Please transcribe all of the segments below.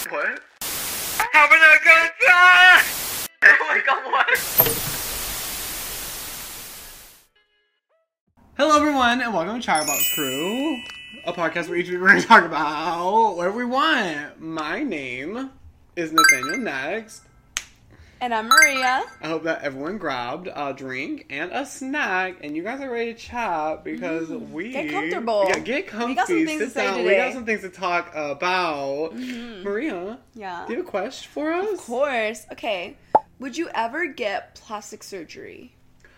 What? Having a good time! Oh my god, what? Hello everyone, and welcome to Chatterbox Crew, a podcast where each week we're going to talk about whatever we want. My name is Nathaniel Next. And I'm Maria. I hope that everyone grabbed a drink and a snack, and you guys are ready to chat because we... Get comfortable. Yeah, get comfy. We got some things to say today. We got some things to talk about. Maria, Yeah? do you have a question for us? Of course. Okay. Would you ever get plastic surgery?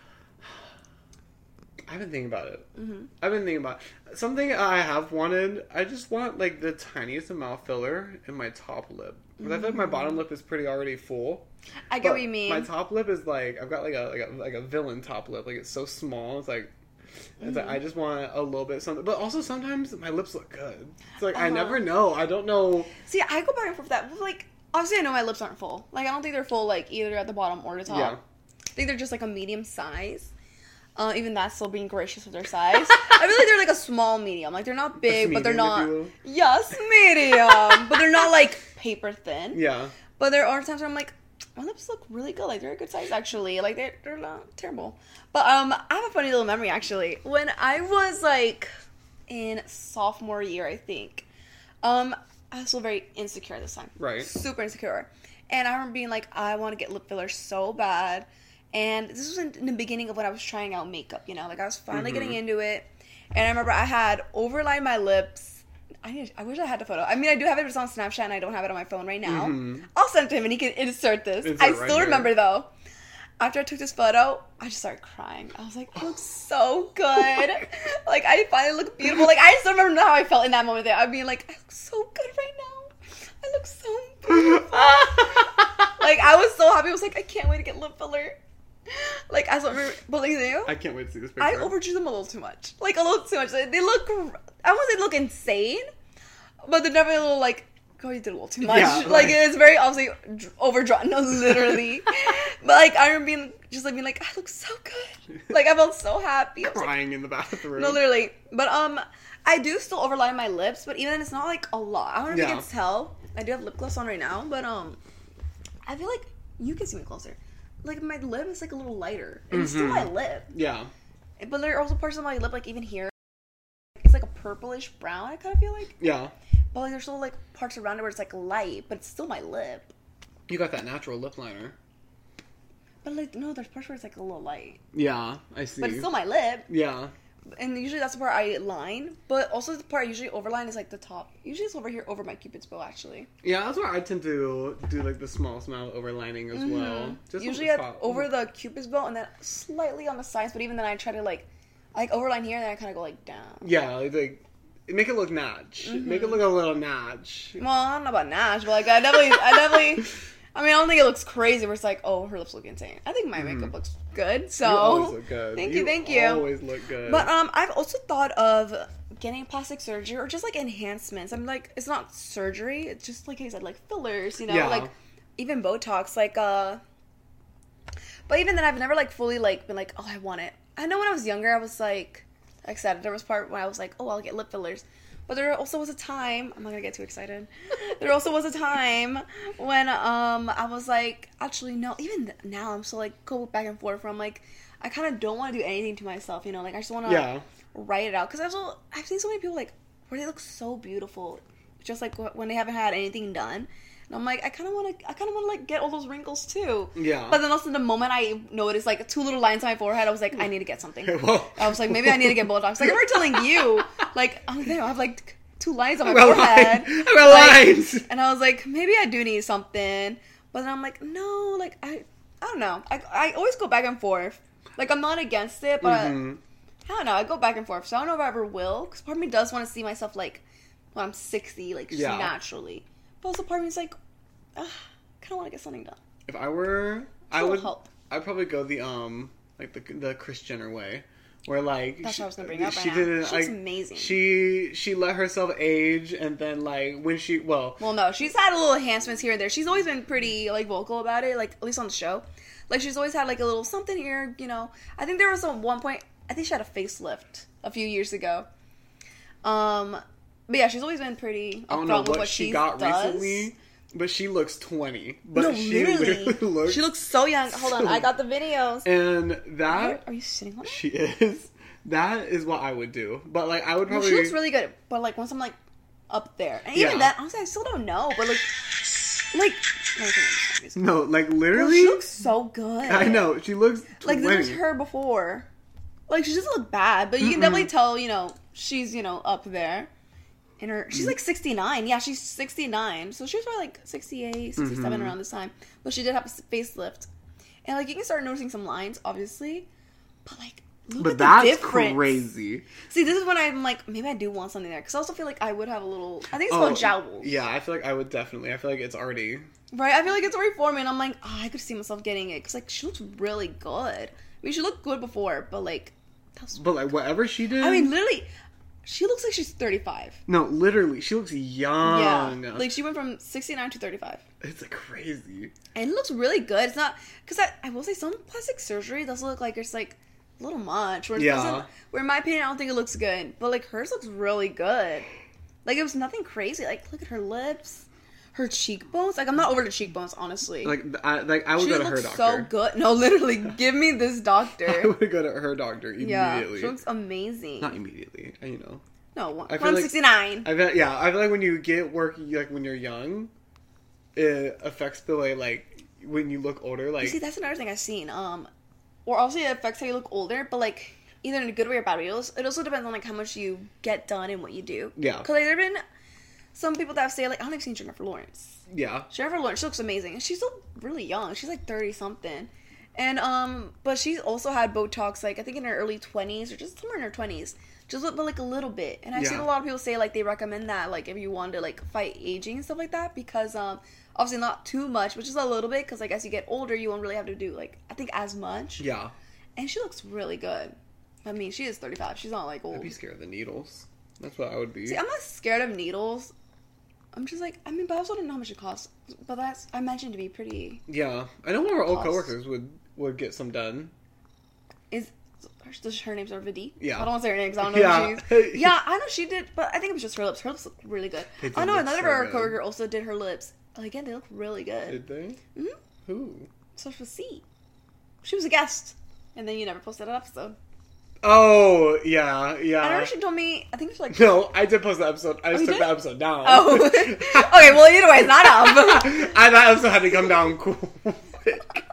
I've been thinking about it. I've been thinking about it. Something I have wanted, I just want like the tiniest amount of filler in my top lip. Because I feel like my bottom lip is pretty already full. I get what you mean. My top lip is like, I've got like a villain top lip. Like it's so small. It's like I just want a little bit of something. But also sometimes my lips look good. It's like I never know. I don't know. See, I go back and forth with that. Like, obviously I know my lips aren't full. Like, I don't think they're full like either at the bottom or the top. Yeah. I think they're just like a medium size. Even that's still being gracious with their size. I feel like they're like a small medium. Like they're not big, but they're not. Yes, medium, but they're not like paper thin. Yeah. But there are times where I'm like, my lips look really good. Like they're a good size actually. Like they're not terrible. But I have a funny little memory actually. When I was like in sophomore year, I think. I was still very insecure at this time. Right. Super insecure. And I remember being like, I want to get lip filler so bad. And this was in the beginning of when I was trying out makeup, you know? Like, I was finally getting into it. And I remember I had overlined my lips. I wish I had the photo. I mean, I do have it. It's on Snapchat, and I don't have it on my phone right now. I'll send it to him, and he can insert this. I still remember, though. After I took this photo, I just started crying. I was like, I look so good. Like, I finally look beautiful. Like, I still remember how I felt in that moment there. I'd be like, I look so good right now. I look so beautiful. Like, I was so happy. I was like, I can't wait to get lip filler. Like, I don't remember, believe you? I can't wait to see this picture. I overdrew them a little too much. Like, a little too much. They look, I wouldn't say they look insane, but they're definitely a little, like, oh, you did a little too much. Yeah, like, it's very obviously overdrawn. No, literally. But, like, I remember being like, I look so good. Like, I felt so happy. I was crying like, in the bathroom. no, literally. But, I do still overline my lips, but even then, it's not, like, a lot. I don't know if you can tell. I do have lip gloss on right now, but, I feel like you can see me closer. Like, my lip is, like, a little lighter. And it's still my lip. Yeah. But there are also parts of my lip, like, even here. It's, like, a purplish brown, I kind of feel like. Yeah. But, like, there's still, like, parts around it where it's, like, light. But it's still my lip. You got that natural lip liner. But, like, no, there's parts where it's, like, a little light. Yeah, I see. But it's still my lip. Yeah. And usually that's the part I line. But also the part I usually overline is, like, the top. Usually it's over here, over my Cupid's bow, actually. Yeah, that's where I tend to do, like, the smallest amount of overlining as well. Just usually over the Cupid's bow and then slightly on the sides. But even then I try to, like overline here and then I kind of go, like, down. Yeah, like make it look natch. Make it look a little natch. Well, I don't know about natch, but, like, I definitely... I mean, I don't think it looks crazy where it's like, oh, her lips look insane. I think my makeup looks good, so... You always look good. Thank you. You always look good. But, I've also thought of getting plastic surgery or just, like, enhancements. I'm like, it's not surgery. It's just, like I said, like, fillers, you know? Yeah. Like, even Botox, like, But even then, I've never, like, fully, like, been like, oh, I want it. I know when I was younger, I was, like I said, there was part when I was like, oh, I'll get lip fillers. But there also was a time, I'm not gonna get too excited. There also was a time when I was like, actually no, even now I'm still like go back and forth from like, I kind of don't want to do anything to myself, you know, like I just want to write it out. Because I've seen so many people like where they look so beautiful, just like when they haven't had anything done. And I'm like, I kind of want to like get all those wrinkles too. Yeah. But then also the moment I noticed like 2 little lines on my forehead, I was like, I need to get something. I was like, maybe I need to get Botox. Like I remember telling you, like, I have like 2 lines on my forehead. I got lines. And I was like, maybe I do need something. But then I'm like, no, like I don't know. I always go back and forth. Like I'm not against it, but I don't know. I go back and forth. So I don't know if I ever will. Because part of me does want to see myself like when I'm 60, like just naturally. But also part of me is like, I kind of want to get something done. If I were, I'd probably go the like the Kris Jenner way, where like that's what I was gonna bring up. She didn't. She's like, amazing. She let herself age, and then like when she well no, she's had a little enhancements here and there. She's always been pretty like vocal about it, like at least on the show. Like she's always had like a little something here, you know. I think there was one point. I think she had a facelift a few years ago. But yeah, she's always been pretty upfront with what she got recently. But she looks 20. But No, she literally. looks... She looks so young. Hold on, I got the videos. And that... Are you sitting on it? She is. That is what I would do. But, like, I would probably... Well, she looks really good. But, like, once I'm, like, up there. And even that, honestly, I still don't know. But, like... No, like, Girl, literally... she looks so good. I know. She looks 20. Like, this was her before. Like, she doesn't look bad. But you can definitely tell, you know, she's, you know, up there. She's like 69. Yeah, she's 69. So she was probably like 68, 67 around this time. But she did have a facelift. And like you can start noticing some lines, obviously. But like, look at the difference. Crazy. See, this is when I'm like, maybe I do want something there. Because I also feel like I would have a little, I think it's called jowls. Yeah, I feel like I would definitely. I feel like it's already. Right? I feel like it's already forming. And I'm like, oh, I could see myself getting it. Because like, she looks really good. I mean, she looked good before, but like. But like, whatever she did. I mean, literally. She looks like she's 35. No, literally, she looks young. Yeah, like she went from 69 to 35. It's like crazy. And it looks really good. It's not, because I will say some plastic surgery does look like it's like a little much. Where in my opinion, I don't think it looks good. But like hers looks really good. Like it was nothing crazy. Like look at her lips. Her cheekbones, like I'm not over the cheekbones, honestly. Like I would go to her doctor. She looks so good. No, literally, give me this doctor. I would go to her doctor immediately. Yeah, she looks amazing. Not immediately, you know. No, 169. I feel like when you get work, like when you're young, it affects the way like when you look older. Like, you see, that's another thing I've seen. Or also it affects how you look older, but like either in a good way or bad way. It also depends on like how much you get done and what you do. Yeah. Because like, there've been some people that have said, like, I don't think I've seen Jennifer Lawrence. Yeah. Jennifer Lawrence, she looks amazing. And she's still really young. She's, like, 30-something. And, but she's also had Botox, like, I think in her early 20s, or just somewhere in her 20s. Just, but, like, a little bit. And I've seen a lot of people say, like, they recommend that, like, if you want to, like, fight aging and stuff like that. Because, obviously not too much, but just a little bit. Because, like, as you get older, you won't really have to do, like, I think as much. Yeah. And she looks really good. I mean, she is 35. She's not, like, old. I'd be scared of the needles. That's what I would be. See, I'm not scared of needles. I'm just like, I mean, but I also don't know how much it costs. But that's, I imagine to be pretty. Yeah. I know one of our old coworkers would get some done. Does her name start with a D? Yeah. I don't want to say her name because I don't know who she is. Yeah, I know she did, but I think it was just her lips. Her lips look really good. I know another of our coworker also did her lips. Again, they look really good. Did they? Mm-hmm. Who? Starts with C. She was a guest. And then you never posted an episode. Oh, yeah. I remember she told me, I think it was like... No, I did post the episode. I just took the episode down. Oh. Okay, well, either way, it's not up. That episode had to come down quick.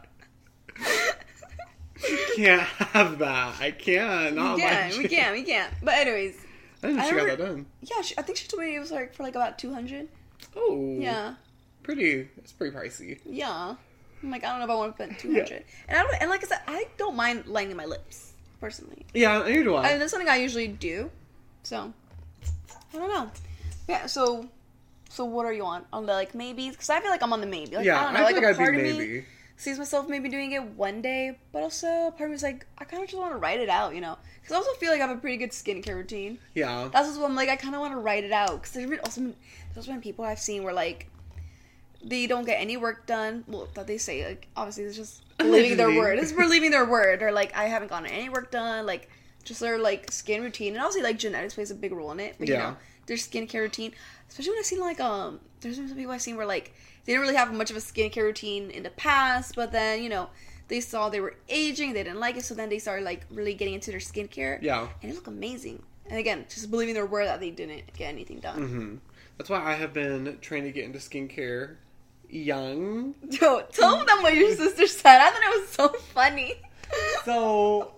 Can't have that. I can't. We can't. But anyways. I didn't know she got that done. Yeah, I think she told me it was like for like about 200. Oh. Yeah. It's pretty pricey. Yeah. I'm like, I don't know if I want to spend 200. Yeah. And like I said, I don't mind lining my lips. Personally. Yeah, neither do I. And that's something I usually do. So, I don't know. Yeah, so what are you on? On the, like, maybes? Because I feel like I'm on the maybe. Like, yeah, I don't know. I feel like a part I'd be of maybe. Me sees myself maybe doing it one day, but also a part of me is like, I kind of just want to write it out, you know? Because I also feel like I have a pretty good skincare routine. Yeah. That's just what I'm like, I kind of want to write it out. Because there's been people I've seen where, like, they don't get any work done. Well, that they say, like, obviously it's just believing their word. It's believing their word. Or, like, I haven't gotten any work done. Like, just their, like, skin routine. And obviously, like, genetics plays a big role in it. But, you know, their skincare routine. Especially when I've seen, like, there's been some people I've seen where, like, they didn't really have much of a skincare routine in the past. But then, you know, they saw they were aging. They didn't like it. So then they started, like, really getting into their skincare. Yeah. And it looked amazing. And again, just believing their word that they didn't get anything done. Mm-hmm. That's why I have been trying to get into skincare young. Yo, tell them what your sister said. I thought it was so funny. So,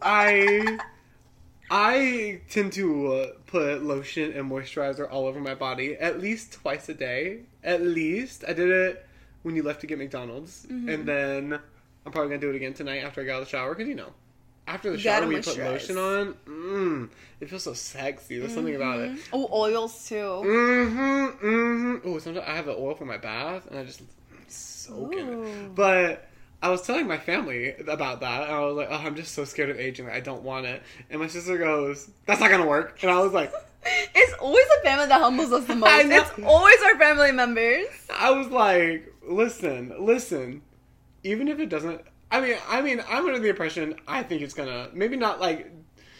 I tend to put lotion and moisturizer all over my body at least twice a day. At least. I did it when you left to get McDonald's. Mm-hmm. And then I'm probably going to do it again tonight after I get out of the shower. Because, you know, after the shower when you put lotion on, it feels so sexy. There's something about it. Oh, oils too. Oh, sometimes I have the oil for my bath and I just soak in it. But I was telling my family about that, and I was like, oh, I'm just so scared of aging, like, I don't want it. And my sister goes, that's not gonna work. And I was like... It's always the family that humbles us the most. It's always our family members. I was like, listen, even if it doesn't... I mean, I'm under the impression, I think it's gonna... Maybe not, like,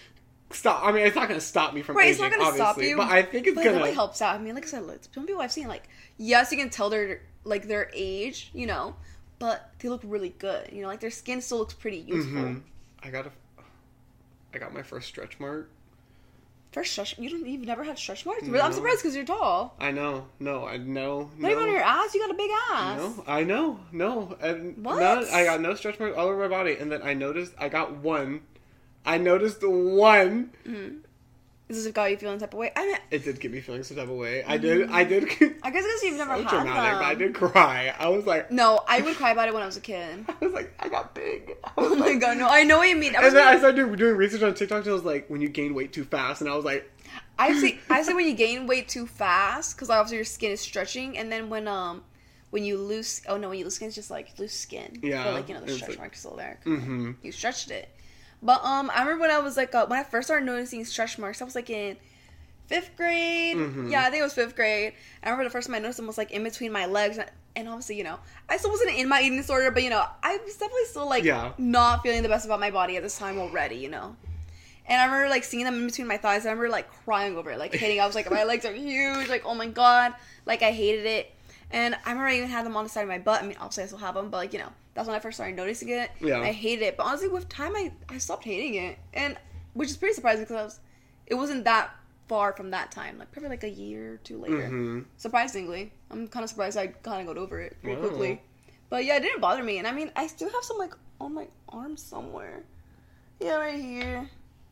stop. I mean, it's not gonna stop me from right, aging, it's not gonna obviously, stop you. but I think it's but gonna. it really helps out. I mean, like I said, like, some people I've seen, like, yes, you can tell their age, you know, but they look really good. You know, like their skin still looks pretty youthful. Mm-hmm. I got my first stretch mark. First stretch? You've never had stretch marks? No. Really? I'm surprised because you're tall. I know. No, I know. Not even on your ass. You got a big ass. No, I know. No, and what? I got no stretch marks all over my body, and then I noticed I got one. I noticed one. Mm-hmm. Is this got you feeling type of way? I mean, it did get me feeling some type of way. Mm-hmm. I did. I guess because you've never so had dramatic, them. but I did cry. I was like, no, I would cry about it when I was a kid. I was like, I got big. Oh my god, no, I know what you mean. And then I started doing research on TikTok. And it was like when you gain weight too fast, and I was like, I say when you gain weight too fast, because obviously your skin is stretching, and then when you lose, when you lose skin, it's just like loose skin. Yeah, but like, you know, the stretch like, mark is still there. Mm-hmm. You stretched it. But I remember when I was like when I first started noticing stretch marks, I was like in 5th grade. Mm-hmm. Yeah, I think it was 5th grade. I remember the first time I noticed them was like in between my legs, and obviously, you know, I still wasn't in my eating disorder, but you know, I was definitely still like not feeling the best about my body at this time already, you know. And I remember like seeing them in between my thighs. I remember like crying over it, like hating. I was like, my legs are huge, like oh my god, like I hated it. And I remember I even had them on the side of my butt. I mean, obviously I still have them, but like, you know, that's when I first started noticing it. Yeah. I hated it, but honestly, with time, I stopped hating it, and which is pretty surprising because it wasn't that far from that time, like probably like a year or two later. Mm-hmm. Surprisingly, I'm kind of surprised I kind of got over it pretty quickly. But yeah, it didn't bother me, and I mean, I still have some like on my arm somewhere. Yeah, right here.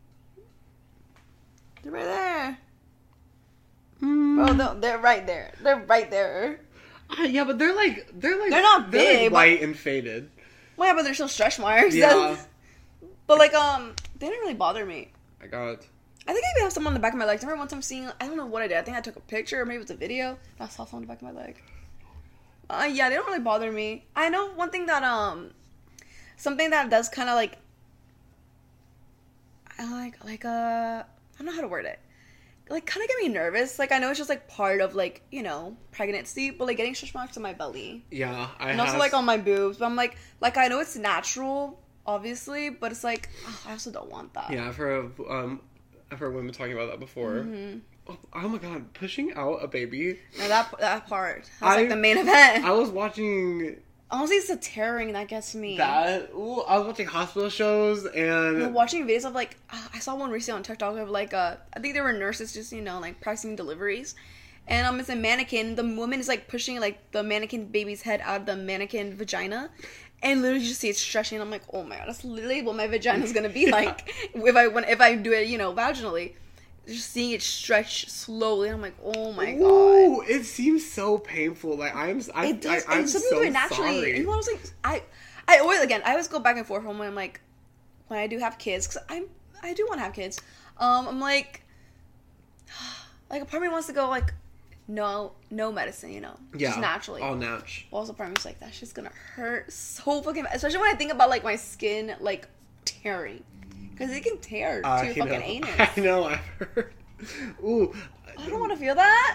They're right there. Oh no, they're right there. They're right there. Yeah, but they're not big, like white and faded. Well, yeah, but they're still stretch marks. Yeah. But like they didn't really bother me. I think I even have some on the back of my legs. I remember one time seeing, I don't know what I did. I think I took a picture or maybe it was a video. I saw some on the back of my leg. Yeah, they don't really bother me. I know one thing that something that does kind of like I don't know how to word it. Like, kind of get me nervous. Like, I know it's just, like, part of, like, you know, pregnancy, but, like, getting stretch marks on my belly. Yeah, And also, like, on my boobs. But I'm, like, I know it's natural, obviously, but it's, like, I also don't want that. Yeah, I've heard women talking about that before. Mm-hmm. Oh, my God, pushing out a baby. Now, that part. That's, like, the main event. I was watching... Honestly, it's the tearing that gets me. I was watching hospital shows and... watching videos of, like... I saw one recently on TikTok of, like, I think there were nurses just, you know, like, practicing deliveries. And it's a mannequin. The woman is, like, pushing, like, the mannequin baby's head out of the mannequin vagina. And literally you just see it stretching. I'm like, oh, my God. That's literally what my vagina's gonna be like if I do it, you know, vaginally. Just seeing it stretch slowly, I'm like, oh my god. Ooh, it seems so painful. Like I'm so and some people do it naturally. sorry. And you know, I was like, I always go back and forth when I'm like, when I do have kids, because I do want to have kids. I'm like a part of me wants to go like, no medicine, you know, just naturally, all natch. But also part of me's like, that shit's gonna hurt so fucking bad, especially when I think about like my skin like tearing. Because it can tear to your fucking anus. I know, I've heard. Ooh. I don't want to feel that.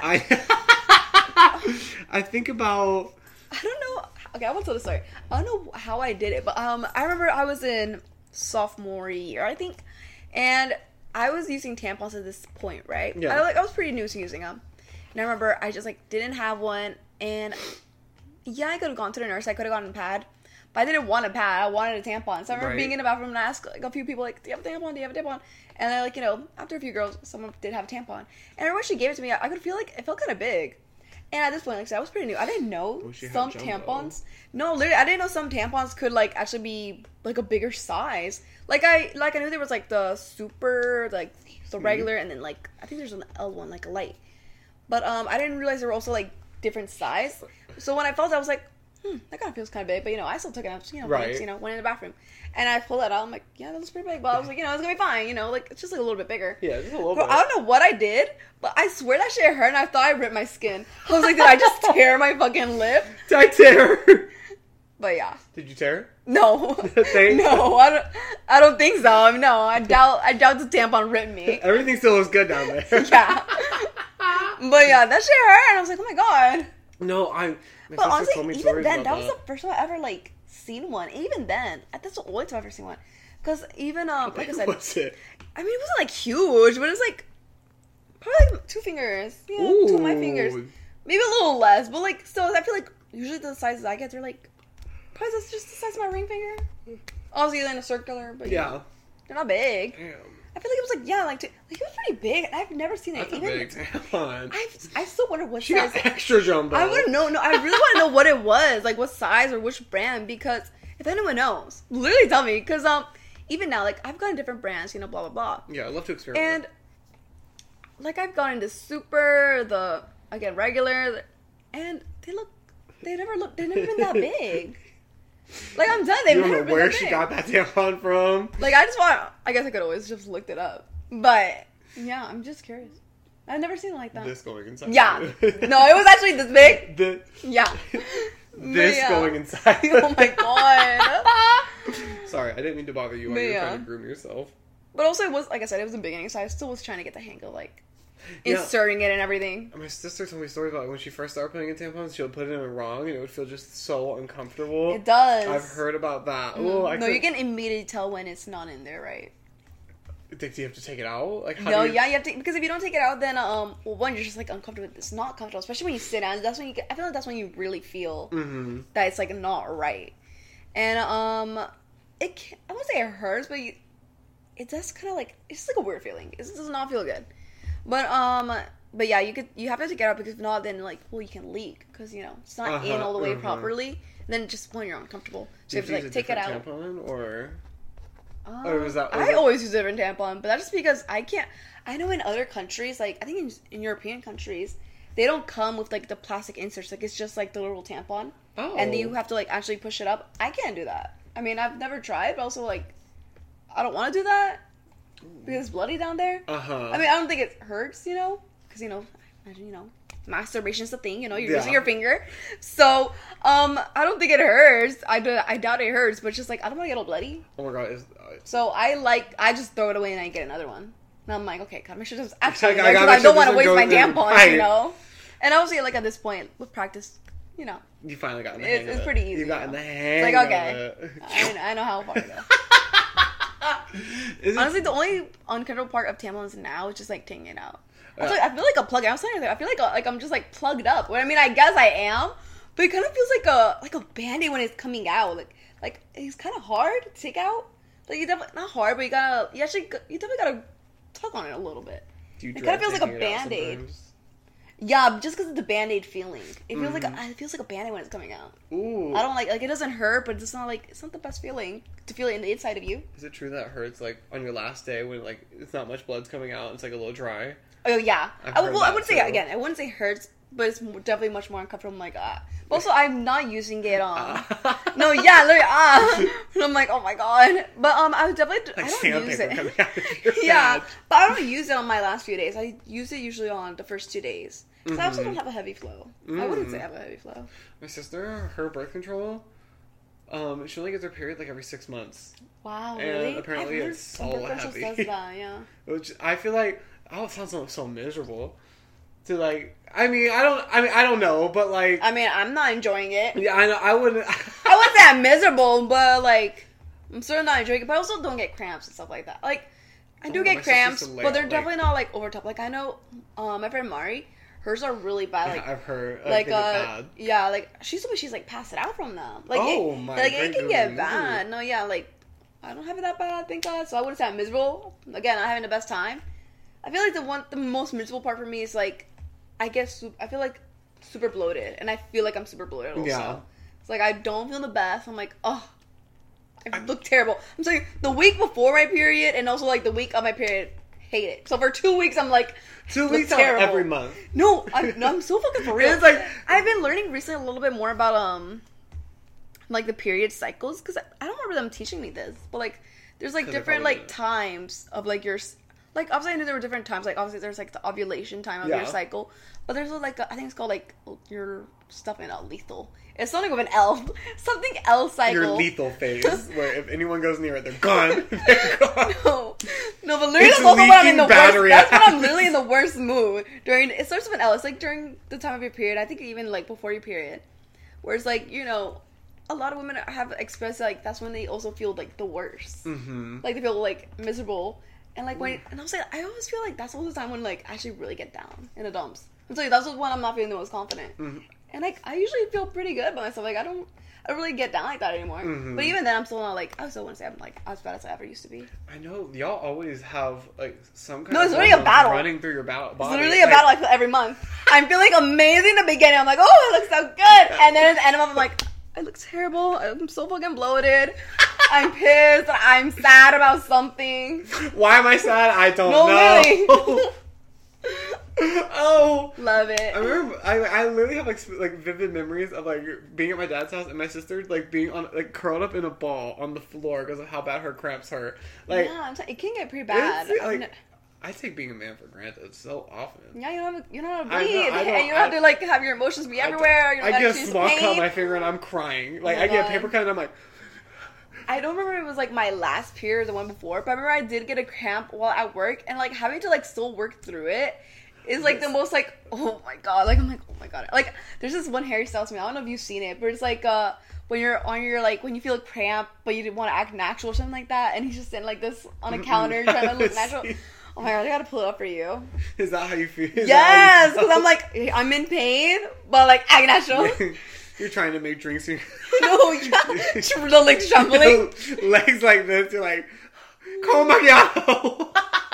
I think about... I don't know. Okay, I want to tell the story. I don't know how I did it, but I remember I was in sophomore year, I think. And I was using tampons at this point, right? Yeah. I was pretty new to using them. And I remember I just, like, didn't have one. And, yeah, I could have gone to the nurse. I could have gotten a pad. But I didn't want a pad. I wanted a tampon. So I remember being in the bathroom and I asked like, a few people, like, do you have a tampon? Do you have a tampon? And then, like, you know, after a few girls, someone did have a tampon. And I remember when she gave it to me, I could feel like it felt kind of big. And at this point, like I said, I was pretty new. I didn't know some tampons. No, literally, I didn't know some tampons could, like, actually be, like, a bigger size. I knew there was, like, the super, like, the regular, and then, like, I think there's an L one, like, a light. But, I didn't realize there were also, like, different size. So when I felt it, I was like, that kind of feels kind of big, but, you know, I still took it out, you know, right. Thanks, you know, went in the bathroom. And I pulled that out, I'm like, yeah, that looks pretty big, but I was like, you know, it's gonna be fine, you know, like, it's just, like, a little bit bigger. Yeah, just a little bit. bit. I don't know what I did, but I swear that shit hurt, and I thought I ripped my skin. I was like, did I just tear my fucking lip? Did I tear? But, yeah. Did you tear? No. No, I don't think so. No, I doubt the tampon ripped me. Everything still looks good down there. Yeah. But, yeah, that shit hurt, and I was like, oh my god. No, but honestly, even then, that was the first time I ever, like, seen one. Even then, that's the only time I've ever seen one. Because even, like I said, What's it? I mean, it wasn't like huge, but it was like probably like 2 fingers. Yeah, 2 of my fingers. Maybe a little less, but like still, I feel like usually the sizes I get, they're like probably that's just the size of my ring finger. Obviously, they're in a circular, but yeah, they're not big. Damn. I feel like it was like like it was pretty big. I've never seen it. That's Even a big tampon. I still wonder what She size. got extra jumbo. I want to know. No, I really want to know what it was, like what size or which brand. Because if anyone knows, literally tell me. Because even now, like I've gotten different brands, blah blah blah. Yeah, I'd love to experiment. And like I've gone into super, regular, and they've never been that big. Like I'm done. They've you don't never know been where that she big. got that tampon from. Like I guess I could always just looked it up, but yeah, I'm just curious. I've never seen it like that. This going inside. Yeah, no, it was actually this big. Yeah, This yeah. going inside. Oh my god. Sorry, I didn't mean to bother you while you were trying to groom yourself. But also, it was, like I said, it was the beginning, so I still was trying to get the hang of, like, inserting it and everything. My sister told me stories about when she first started putting in tampons, she would put it in wrong, and it would feel just so uncomfortable. It does. I've heard about that. Mm. No, you can immediately tell when it's not in there, right? Do you have to take it out? Like, No, you have to, because if you don't take it out, then, well, one, you're just, like, uncomfortable. It's not comfortable, especially when you sit down. That's when I feel like that's when you really feel that it's, like, not right. And, I won't say it hurts, but it does kind of like, it's just like a weird feeling. It does not feel good. But yeah, you have to take it out, because if not, then like, well, you can leak, because it's not in all the way properly. Then just when you're uncomfortable, so you have to like take it out. Tampon, or was I always use a different tampon, but that's just because I can't. I know in other countries, like I think in European countries, they don't come with like the plastic inserts. Like it's just like the little tampon, and then you have to like actually push it up. I can't do that. I mean, I've never tried, but also like, I don't want to do that because it's bloody down there. I mean, I don't think it hurts, because imagine masturbation's the thing, you're using your finger, so I don't think it hurts. I doubt it hurts, but it's just like I don't want to get all bloody. Oh my god! So I just throw it away and I get another one. And I'm like, okay, gotta make sure this is actually I there, because I don't want to waste my tampons, And obviously, like at this point with practice, you finally got in the hang of it. It's pretty easy. You got in the hang. It's like, okay, I know how far to go. Honestly, the only uncomfortable part of tampons now is just like taking it out. I feel like a plug. I was saying, I feel like I'm just like plugged up. I mean, I guess I am, but it kind of feels like a Band-Aid when it's coming out. Like it's kind of hard to take out. Like you definitely not hard, but you definitely gotta tug on it a little bit. It kind of feels like a Band-Aid. Yeah, just because of the Band-Aid feeling. It feels like a Band-Aid when it's coming out. Ooh. I don't like it doesn't hurt, but it's not the best feeling to feel it in the inside of you. Is it true that it hurts like on your last day when like it's not much blood's coming out and it's like a little dry? Oh yeah. I wouldn't say again. I wouldn't say hurts, but it's definitely much more uncomfortable. I'm like But also, I'm not using it on. No, yeah, literally And I'm like, oh my god. But I would definitely. Like I don't use it. coming out of your Yeah, head. but I don't use it on my last few days. I use it usually on the first 2 days. Because I also don't have a heavy flow. I wouldn't say I have a heavy flow. My sister, her birth control, she only gets her period like every 6 months. Wow, And really? apparently it's so heavy. Does that, yeah. Which I feel like, it sounds so miserable. To like, I don't know, but like. I mean, I'm not enjoying it. Yeah, I know, I wouldn't. I wouldn't say I'm miserable, but like, I'm certainly not enjoying it. But I also don't get cramps and stuff like that. Like, I do get cramps, but they're definitely not like over top. Like, I know, my friend Mari, hers are really bad. Like, I've heard. Like, bad. yeah, like she's like passed out from them. Like, my it can get bad. No, yeah, like I don't have it that bad, thank God. So I wouldn't say I'm miserable. Again, I'm having the best time. I feel like the most miserable part for me is like, I feel like super bloated, and I feel like I'm super bloated also. Yeah. It's like I don't feel the best. I'm like, oh, I look terrible. I'm saying the week before my period, and also like the week of my period, hate it. So for 2 weeks, I'm like, 2 weeks terrible. every month. No, I'm so fucking for real. It's like I've been learning recently a little bit more about like the period cycles, because I don't remember them teaching me this, but like there's like different like times of like your like obviously I knew there were different times, like obviously there's like the ovulation time of your cycle, but there's like I think it's called like your stuff in lethal. It's something with an L, something L cycle. Your lethal phase, where if anyone goes near it, they're gone. They're gone. No, but literally that's also when I'm in the worst. That's when I'm literally in the worst mood during. It starts with an L. It's like during the time of your period. I think even like before your period, where it's like a lot of women have expressed like that's when they also feel like the worst. Mm-hmm. Like they feel like miserable, and like when and I was like I always feel like that's all the time when like I actually really get down in the dumps. And so that's when I'm not feeling the most confident. Mm-hmm. And like I usually feel pretty good about myself. Like I don't really get down like that anymore. Mm-hmm. But even then, I'm still not like I still want to say I'm like as bad as I ever used to be. I know y'all always have like some kind No, of it's literally a battle running through your body. It's literally a battle I feel every month. I'm feeling amazing in the beginning. I'm like, oh, it looks so good. And then at the end of the month, I'm like, I look terrible. I'm so fucking bloated. I'm pissed. I'm sad about something. Why am I sad? I don't No, know. really. Oh, Love it. I remember. I literally have like vivid memories of like being at my dad's house and my sister like being on like curled up in a ball on the floor because of how bad her cramps hurt. Like, yeah, it can get pretty bad. I take being a man for granted so often. Yeah, you don't know how to I breathe, know, and you don't have to like have your emotions be everywhere. I get a small cut on my finger and I'm crying. Like I get a paper cut and I'm like. I don't remember if it was like my last period or the one before, but I remember I did get a cramp while at work, and like having to like still work through it is like the most like oh my god, like I'm like oh my god, like there's this one Harry Styles to me. I don't know if you've seen it, but it's like when you're on your like when you feel a cramp but you didn't want to act natural or something like that, and he's just sitting like this on a counter trying to look natural. Oh my god, I gotta pull it up for you. Is that how you feel? Yes, because I'm like I'm in pain, but like act natural. You're trying to make drinks. No, yeah, the legs trembling. Legs like this. You're like, "Come macchiato."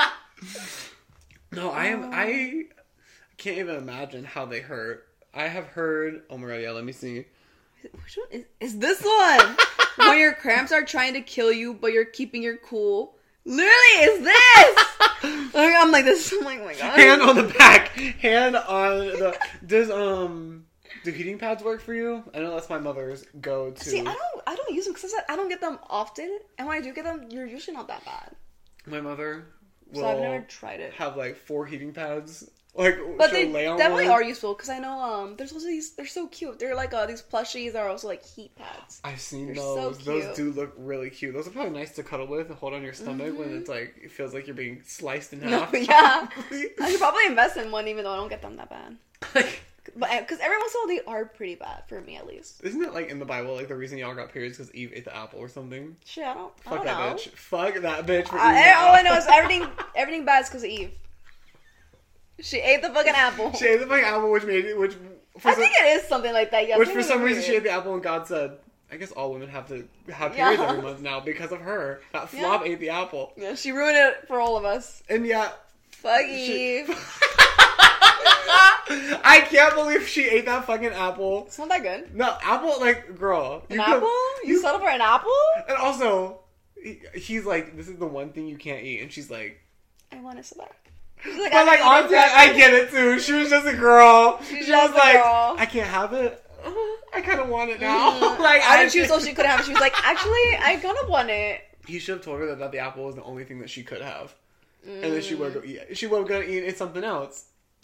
No, I can't even imagine how they hurt. I have heard. Oh my god, yeah. Let me see. Which one is this one? When your cramps are trying to kill you, but you're keeping your cool. Literally, is this? I'm like this. I'm like, oh my god. Hand on the back. Hand on the. Do heating pads work for you? I know that's my mother's go-to. See, I don't use them because I don't get them often, and when I do get them, you're usually not that bad. My mother will. So I've never tried it. Have like 4 heating pads. Like, but they lay on definitely one. are useful because I know there's also these. They're so cute. They're like these plushies are also like heat pads. I've seen they're those. So those do look really cute. Those are probably nice to cuddle with and hold on your stomach when it's like it feels like you're being sliced in half. No, yeah, I should probably invest in one even though I don't get them that bad. But because every once in a while they are pretty bad for me at least. Isn't it like in the Bible like the reason y'all got periods because Eve ate the apple or something? Shit, I don't that know. bitch. Fuck that bitch. For All I know is everything bad is because of Eve. She ate the fucking apple. She ate the fucking apple, which made it. I think it is something like that. Yeah. Which for some reason she ate the apple and God said, "I guess all women have to have periods every month now because of her." That slob ate the apple. Yeah, she ruined it for all of us. And yeah. Fuck Eve. I can't believe she ate that fucking apple. It's not that good. No, apple, like, girl. An apple? You settled for an apple? And also, he's like, this is the one thing you can't eat. And she's like, I want it so bad. Like, but like, honestly, I get it too. She was just a girl. She was like, I can't have it. I kind of want it now. Mm-hmm. Like, I didn't choose so she couldn't have it. She was like, actually, I kind of want it. He should have told her that the apple was the only thing that she could have. And then she would go eat it. She would go eat it something else.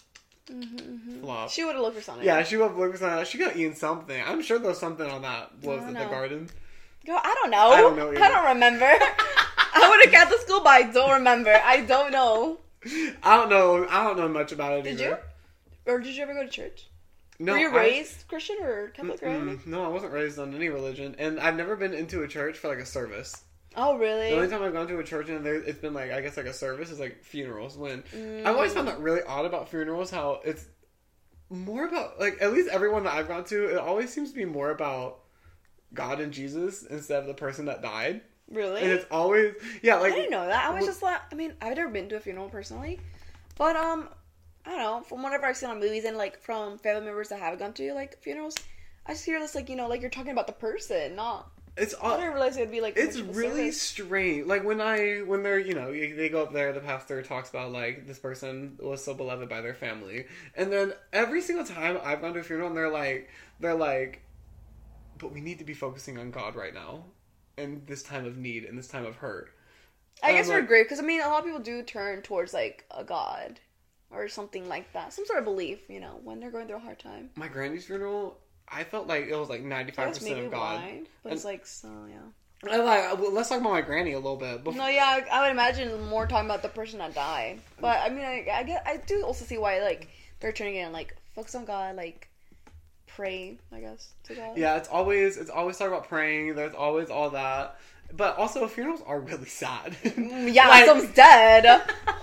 Flop. She would have looked for something. Yeah, she would have looked for something else. She could have eaten something. I'm sure there was something on that. What was it, the garden? Girl, I don't know. I don't know either. I don't remember. I went to Catholic school, but I don't remember. I don't know. I don't know much about it Did either. you? Or did you ever go to church? No. Were you raised Christian or Catholic or anything? No, I wasn't raised on any religion. And I've never been into a church for like a service. Oh, really? The only time I've gone to a church and it's been like, I guess like a service is like funerals. When I've always found that really odd about funerals, how it's more about, like, at least everyone that I've gone to, it always seems to be more about God and Jesus instead of the person that died. Really? And it's always, yeah, like... I didn't know that. I was just like, I mean, I've never been to a funeral personally. But, I don't know, from whatever I've seen on movies and, like, from family members that have gone to, like, funerals, I just hear this, like, you know, like, you're talking about the person, not... I didn't realize it would be, like... It's really strange. Like, when they're, you know, they go up there, the pastor talks about, like, this person was so beloved by their family. And then every single time I've gone to a funeral and they're like, but we need to be focusing on God right now. In this time of need, in this time of hurt. I guess we're great, because, I mean, a lot of people do turn towards, like, a God. Or something like that. Some sort of belief, you know, when they're going through a hard time. My granny's funeral... I felt like it was like 95% of God. Why, but it's like, so, yeah. Let's talk about my granny a little bit. No, yeah, I would imagine more talking about the person that died. But, I mean, I do also see why, like, they're turning it and, like, focus on God, like, pray, I guess, to God. Yeah, it's always talk about praying. There's always all that. But also, funerals are really sad. Yeah, like, someone's dead.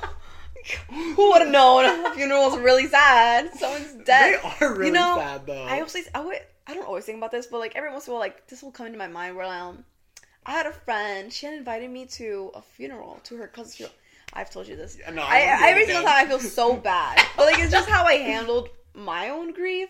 Who would have known a funeral was really sad? Someone's dead. They are really sad, though. I don't always think about this, but like every once in a while, like this will come into my mind where I had a friend. She had invited me to a funeral, to her cousin's funeral. I've told you this. No, every single time I feel so bad, but like it's just how I handled my own grief.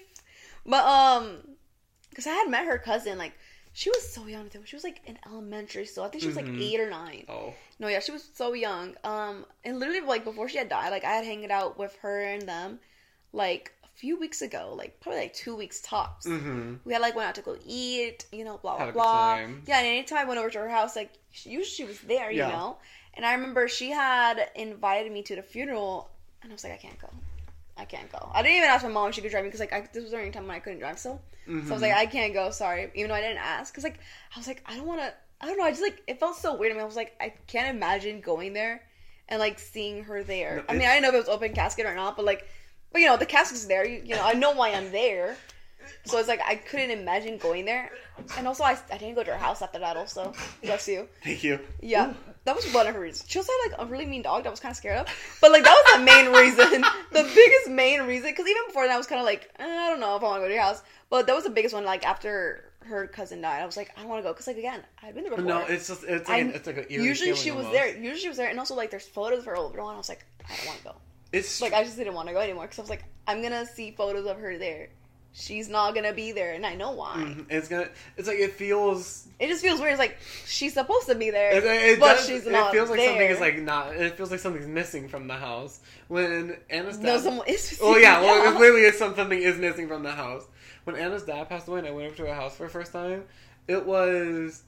But because I had met her cousin, like she was so young. She was like in elementary still. I think she was like 8 or 9. Oh. No, yeah, she was so young. And literally like before she had died, like I had hanging out with her and them, like a few weeks ago, like probably like 2 weeks tops. Mm-hmm. We had like went out to go eat, blah blah had blah. Time. Yeah, and anytime I went over to her house, like usually she was there, you know. And I remember she had invited me to the funeral, and I was like, I can't go. I didn't even ask my mom if she could drive me, because like this was during a time when I couldn't drive still. Mm-hmm. So I was like, I can't go, sorry. Even though I didn't ask, because like I was like, I don't know, I just like, it felt so weird to me. I was like, I can't imagine going there and like seeing her there. No, I mean, I didn't know if it was open casket or not, but the casket's there. You know, I know why I'm there. So it's like I couldn't imagine going there. And also I didn't go to her house after that also. Bless you. Thank you. Yeah. Ooh. That was one of her reasons. She also had like a really mean dog that I was kind of scared of. But like that was the main reason. The biggest main reason. Because even before that I was kind of like, I don't know if I want to go to your house. But that was the biggest one. Like after her cousin died, I was like, I don't want to go. Because like again, I'd been there before. No, it's like an eerie usually she was almost. there. Usually she was there. And also like there's photos of her older one. I was like, I don't want to go. It's like I just didn't want to go anymore. Because I was like, I'm going to see photos of her there. She's not gonna be there, and I know why. Mm-hmm. It's like it feels. It just feels weird. It's like she's supposed to be there, but she's not. It feels like there. something is like not. It feels like something's missing from the house when Anna's dad. No, someone is. Well, yeah, well, it clearly is something is missing from the house. When Anna's dad passed away, and I went over to her house for the first time, it was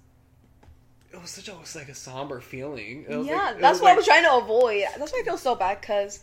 such a somber feeling. That's what I was trying to avoid. That's why I feel so bad because.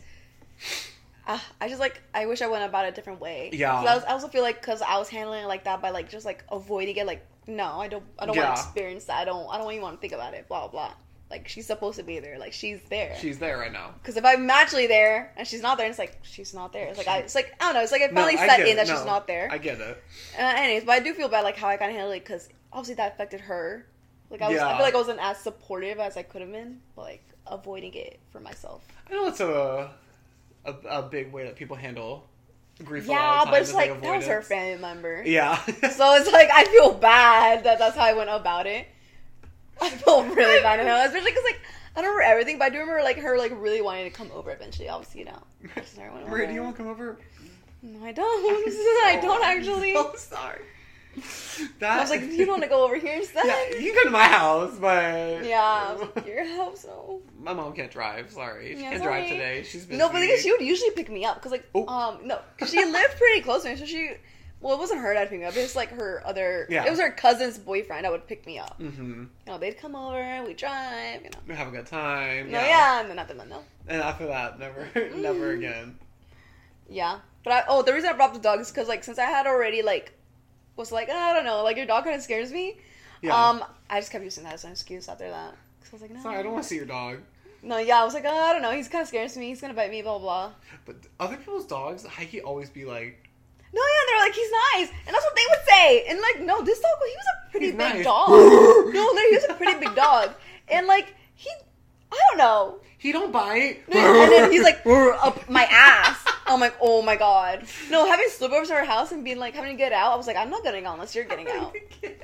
I just like I wish I went about it a different way. Yeah. I also feel like because I was handling it like that by like just like avoiding it. Like no, I don't want to experience that. I don't even want to think about it. Blah blah. Like she's supposed to be there. Like she's there. She's there right now. Because if I'm actually there and she's not there, it's like she's not there. It's like I don't know. It's like it finally set in that she's not there. I get it. Anyways, but I do feel bad like how I kind of handled it because obviously that affected her. Like I feel like I wasn't as supportive as I could have been, but like avoiding it for myself. I know it's a big way that people handle grief. Yeah, but it's like that was her family member. Yeah. So it's like I feel bad that's how I went about it. I feel really bad now, especially because like I don't remember everything, but I do remember like her like really wanting to come over eventually. Obviously, Maria, do you want to come over? No, I don't. I don't actually. I'm so sorry. I was like, you don't want to go over here instead? Yeah, you can come to my house, but... Yeah, your house, no. My mom can't drive, sorry. She can't drive today. She's busy. No, but because she would usually pick me up, because like, because she lived pretty close to me, so well, it wasn't her that picked me up, it was like her other, it was her cousin's boyfriend that would pick me up. Mm-hmm. They'd come over, we'd drive, we have a good time. No, yeah, and then after that, no. And after that, never again. Yeah, but the reason I brought up the dog is because like, since I had already like, was like, I don't know, like your dog kind of scares me. Yeah. I just kept using that as an excuse after that. Cause I was like, no. Sorry, I don't want to see your dog. No, yeah, I was like, I don't know, he's kind of scares me, he's gonna bite me, blah, blah, blah. But other people's dogs, he always be like... No, yeah, they're like, he's nice. And that's what they would say. And like, no, this dog, he was a pretty big dog. No, he was a pretty big dog. And like, I don't know. He don't bite. And then he's like, up my ass. I'm like, oh my god. No, having sleepovers at our house and being like, having to get out, I was like, I'm not getting out unless you're getting out.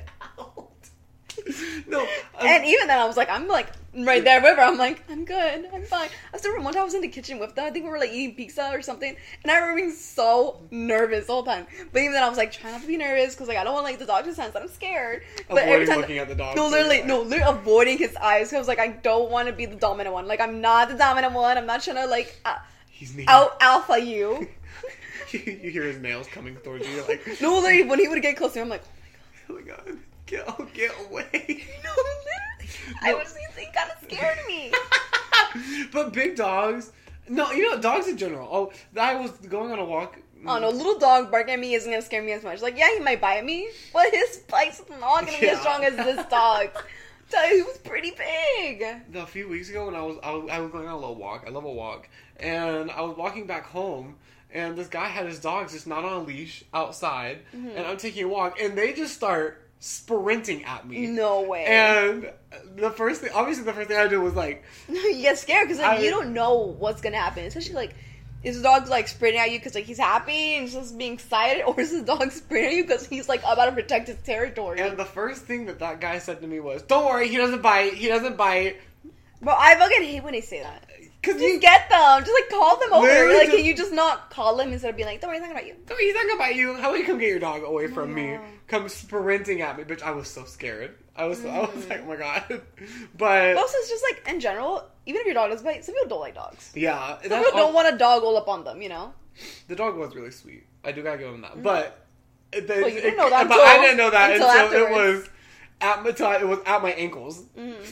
No. And even then, I was like, I'm like, right there with her. I'm like, I'm good. I'm fine. I still remember one time I was in the kitchen with them. I think we were like eating pizza or something. And I remember being so nervous the whole time. But even then, I was like, trying not to be nervous because like, I don't want like the dog to sense that I'm scared. But every time, looking at the dog. No, literally avoiding his eyes. Because I was like, I don't want to be the dominant one. Like, I'm not the dominant one. I'm not trying to like out alpha you. You hear his nails coming towards you. You're like, no, literally, when he would get close to me, I'm like, oh my god. Get away. No, literally. I was he kind of scared me. But big dogs, no, dogs in general. I was going on a walk. Oh no, little dog barking at me isn't going to scare me as much. Like, yeah, he might bite me, but his bite's not going to be as strong as this dog. He was pretty big. A few weeks ago when I was going on a little walk, I love a walk, and I was walking back home, and this guy had his dogs just not on a leash outside, and I'm taking a walk, and they just start sprinting at me. No way. And the first thing I did was like... you get scared because like, you don't know what's going to happen. Especially like, is the dog like sprinting at you because like he's happy and just being excited? Or is the dog sprinting at you because he's like about to protect his territory? And the first thing that guy said to me was, don't worry, he doesn't bite. Bro, I fucking hate when they say that. Because you get them. Just like call them over. Like, can you just not call them instead of being like, don't worry, he's not gonna bite you. Don't worry, he's not gonna bite you. How about you come get your dog away from me? Come sprinting at me. Bitch, I was so scared. I was like, oh my god. But also, it's just like, in general, even if your dog does bite, some people don't like dogs. Yeah. Some people don't want a dog all up on them, you know? The dog was really sweet. I do gotta give him that. But... you didn't know that but I didn't know that until afterwards. it was at my ankles.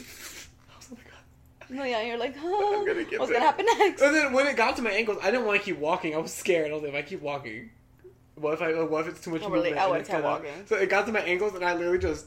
No, yeah, you're like, oh, what's gonna happen next? And then when it got to my ankles, I didn't want to keep walking. I was scared. I was like, if I keep walking, what if it's too much movement? Really, I would keep walking. So it got to my ankles, and I literally just,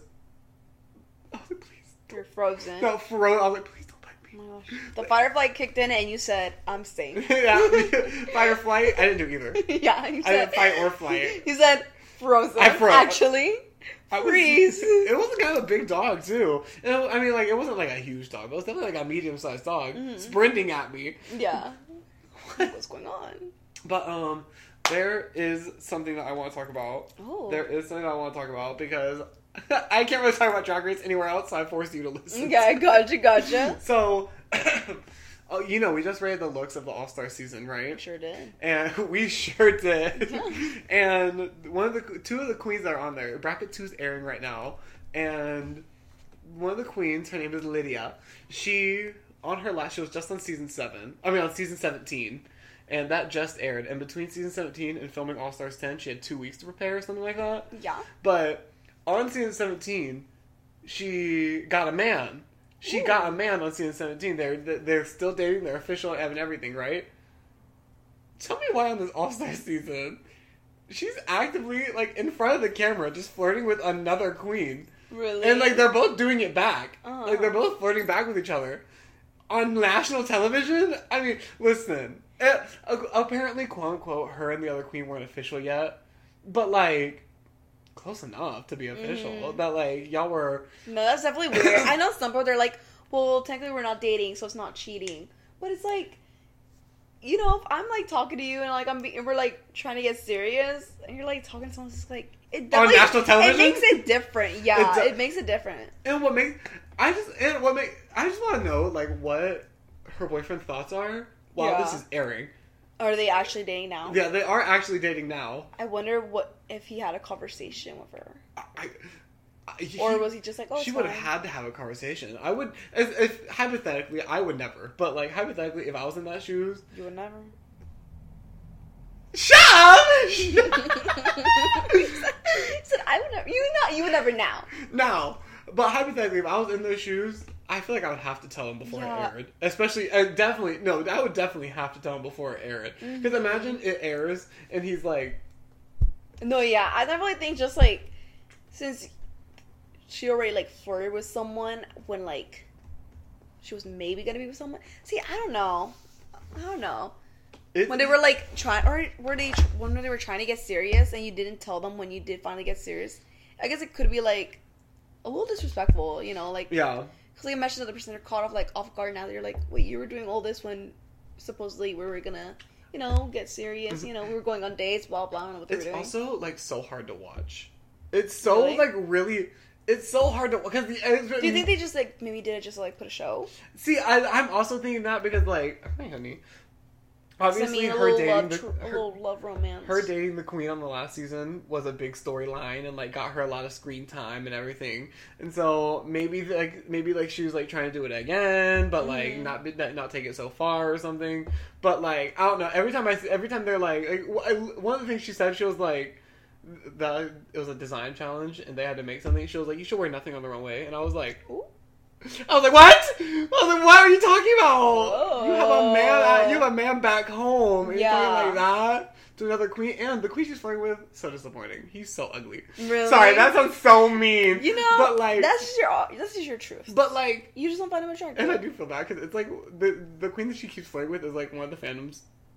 I was like, please. You're frozen. No, frozen. I was like, please don't bite me. Oh my gosh. The fight or flight kicked in, and you said, I'm safe. Yeah, fight or flight. I didn't do either. Yeah, you said, I didn't fight or flight. You said frozen. I froze. Actually. Freeze. It was kind of a big dog too. I mean, like it wasn't like a huge dog. But it was definitely like a medium-sized dog sprinting at me. Yeah. What's going on? But there is something that I want to talk about. Oh. There is something that I want to talk about because I can't really talk about Drag Race anywhere else, so I forced you to listen. Okay, gotcha. So. Oh, you know, we just rated the looks of the All-Star season, right? We sure did. And we sure did. Yeah. And two of the queens that are on there, bracket 2 is airing right now, and one of the queens, her name is Lydia. She was just on season 17, and that just aired. And between season 17 and filming All-Stars 10, she had 2 weeks to prepare or something like that. Yeah. But on season 17, she got a man. She got a man on season 17. They're still dating. They're official and everything, right? Tell me why on this All-Star season, she's actively, like, in front of the camera, just flirting with another queen. Really? And, like, they're both doing it back. Like, they're both flirting back with each other. On national television? I mean, listen. Apparently, quote-unquote, her and the other queen weren't official yet. But, like... close enough to be official. That, like, y'all were... No, that's definitely weird. I know some people, they're like, well, technically we're not dating, so it's not cheating. But it's like, you know, if I'm, like, talking to you and, like, we're, like, trying to get serious, and you're, like, talking to someone, it's just, like... on national television? It makes it different. Yeah, it makes it different. And I just want to know, like, what her boyfriend's thoughts are while this is airing. Are they actually dating now? Yeah, they are actually dating now. I wonder if he had a conversation with her. Or was he just like, oh, she would have had to have a conversation. I would, if hypothetically, I would never. But, like, hypothetically, if I was in that shoes... You would never? Shut up! He said, I would never. You would never now. Now. But hypothetically, if I was in those shoes... I feel like I would have to tell him before it aired. Especially, I would definitely have to tell him before it aired. Because imagine it airs, and he's like... No, yeah, I definitely think just, like, since she already, like, flirted with someone when, like, she was maybe gonna be with someone. See, I don't know. When they were, like, when they were trying to get serious, and you didn't tell them when you did finally get serious, I guess it could be, like, a little disrespectful, you know, like... Yeah. Because, like, imagine the person they're caught off guard now that you're like, wait, you were doing all this when supposedly we were gonna, you know, get serious, you know, we were going on dates, blah, blah, I don't know what they were doing. It's also, like, so hard to watch. It's so, really, it's so hard to watch. Do you think they just, like, maybe did it just to, like, put a show? See, I'm also thinking that because, like, hi, honey. Obviously, her dating a little love romance. Her dating the queen on the last season was a big storyline and like got her a lot of screen time and everything. And so maybe she was like trying to do it again, but like not take it so far or something. But like I don't know. Every time they're like one of the things she said, she was like that it was a design challenge and they had to make something. She was like, you should wear nothing on the runway, and I was like. Ooh. I was like, what? I was like, what are you talking about? Whoa. You have a man back home. And you're talking like that to another queen. And the queen she's flirting with, so disappointing. He's so ugly. Really? Sorry, that sounds so mean. You know, but like, that's just your truth. But like, you just don't find him attractive. And I do feel bad because it's like the queen that she keeps flirting with is like one of the fandoms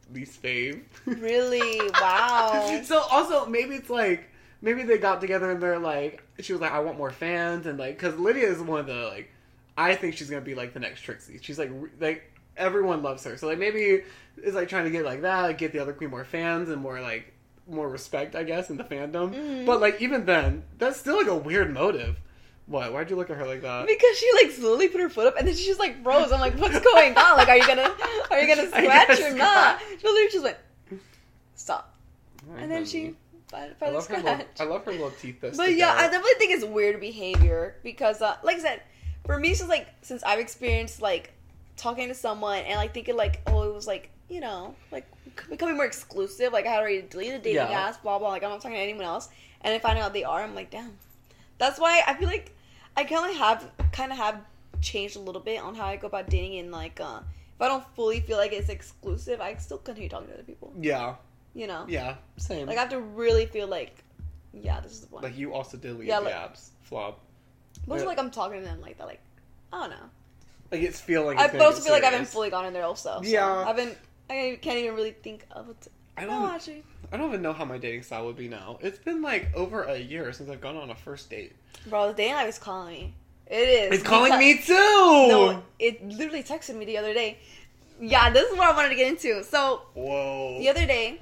least fave. Really? Wow. So also maybe it's like maybe they got together and they're like she was like I want more fans and like because Lydia is one of the like I think she's gonna be like the next Trixie. She's like everyone loves her. So like maybe it's like trying to get like that, like, get the other queen more fans and more like more respect, I guess, in the fandom. Mm-hmm. But like even then, that's still like a weird motive. What? Why'd you look at her like that? Because she like slowly put her foot up and then she just like froze. I'm like, what's going on? Like, are you gonna scratch or not? She literally just went, stop, and then she finally scratched. I love her little teeth. But yeah, I definitely think it's weird behavior because, like I said, for me, since I've experienced like talking to someone and like thinking like, oh, it was like like becoming more exclusive. Like I had already deleted dating apps, blah blah. Like I'm not talking to anyone else, and I find out they are. I'm like, damn. That's why I feel like I kind of have changed a little bit on how I go about dating, and like if I don't fully feel like it's exclusive, I still continue talking to other people. Yeah. Yeah, same. Like I have to really feel like, yeah, this is the one. Like you also delete the apps, flop. Mostly like I'm talking to them like that, like I don't know. Like it's feeling. I also feel like I haven't fully gone in there also. So yeah. I can't even really think of it. I don't even know how my dating style would be now. It's been like over a year since I've gone on a first date. Bro, the dating app is calling me. It is. It's calling me too! No, it literally texted me the other day. Yeah, this is what I wanted to get into. So, whoa. The other day,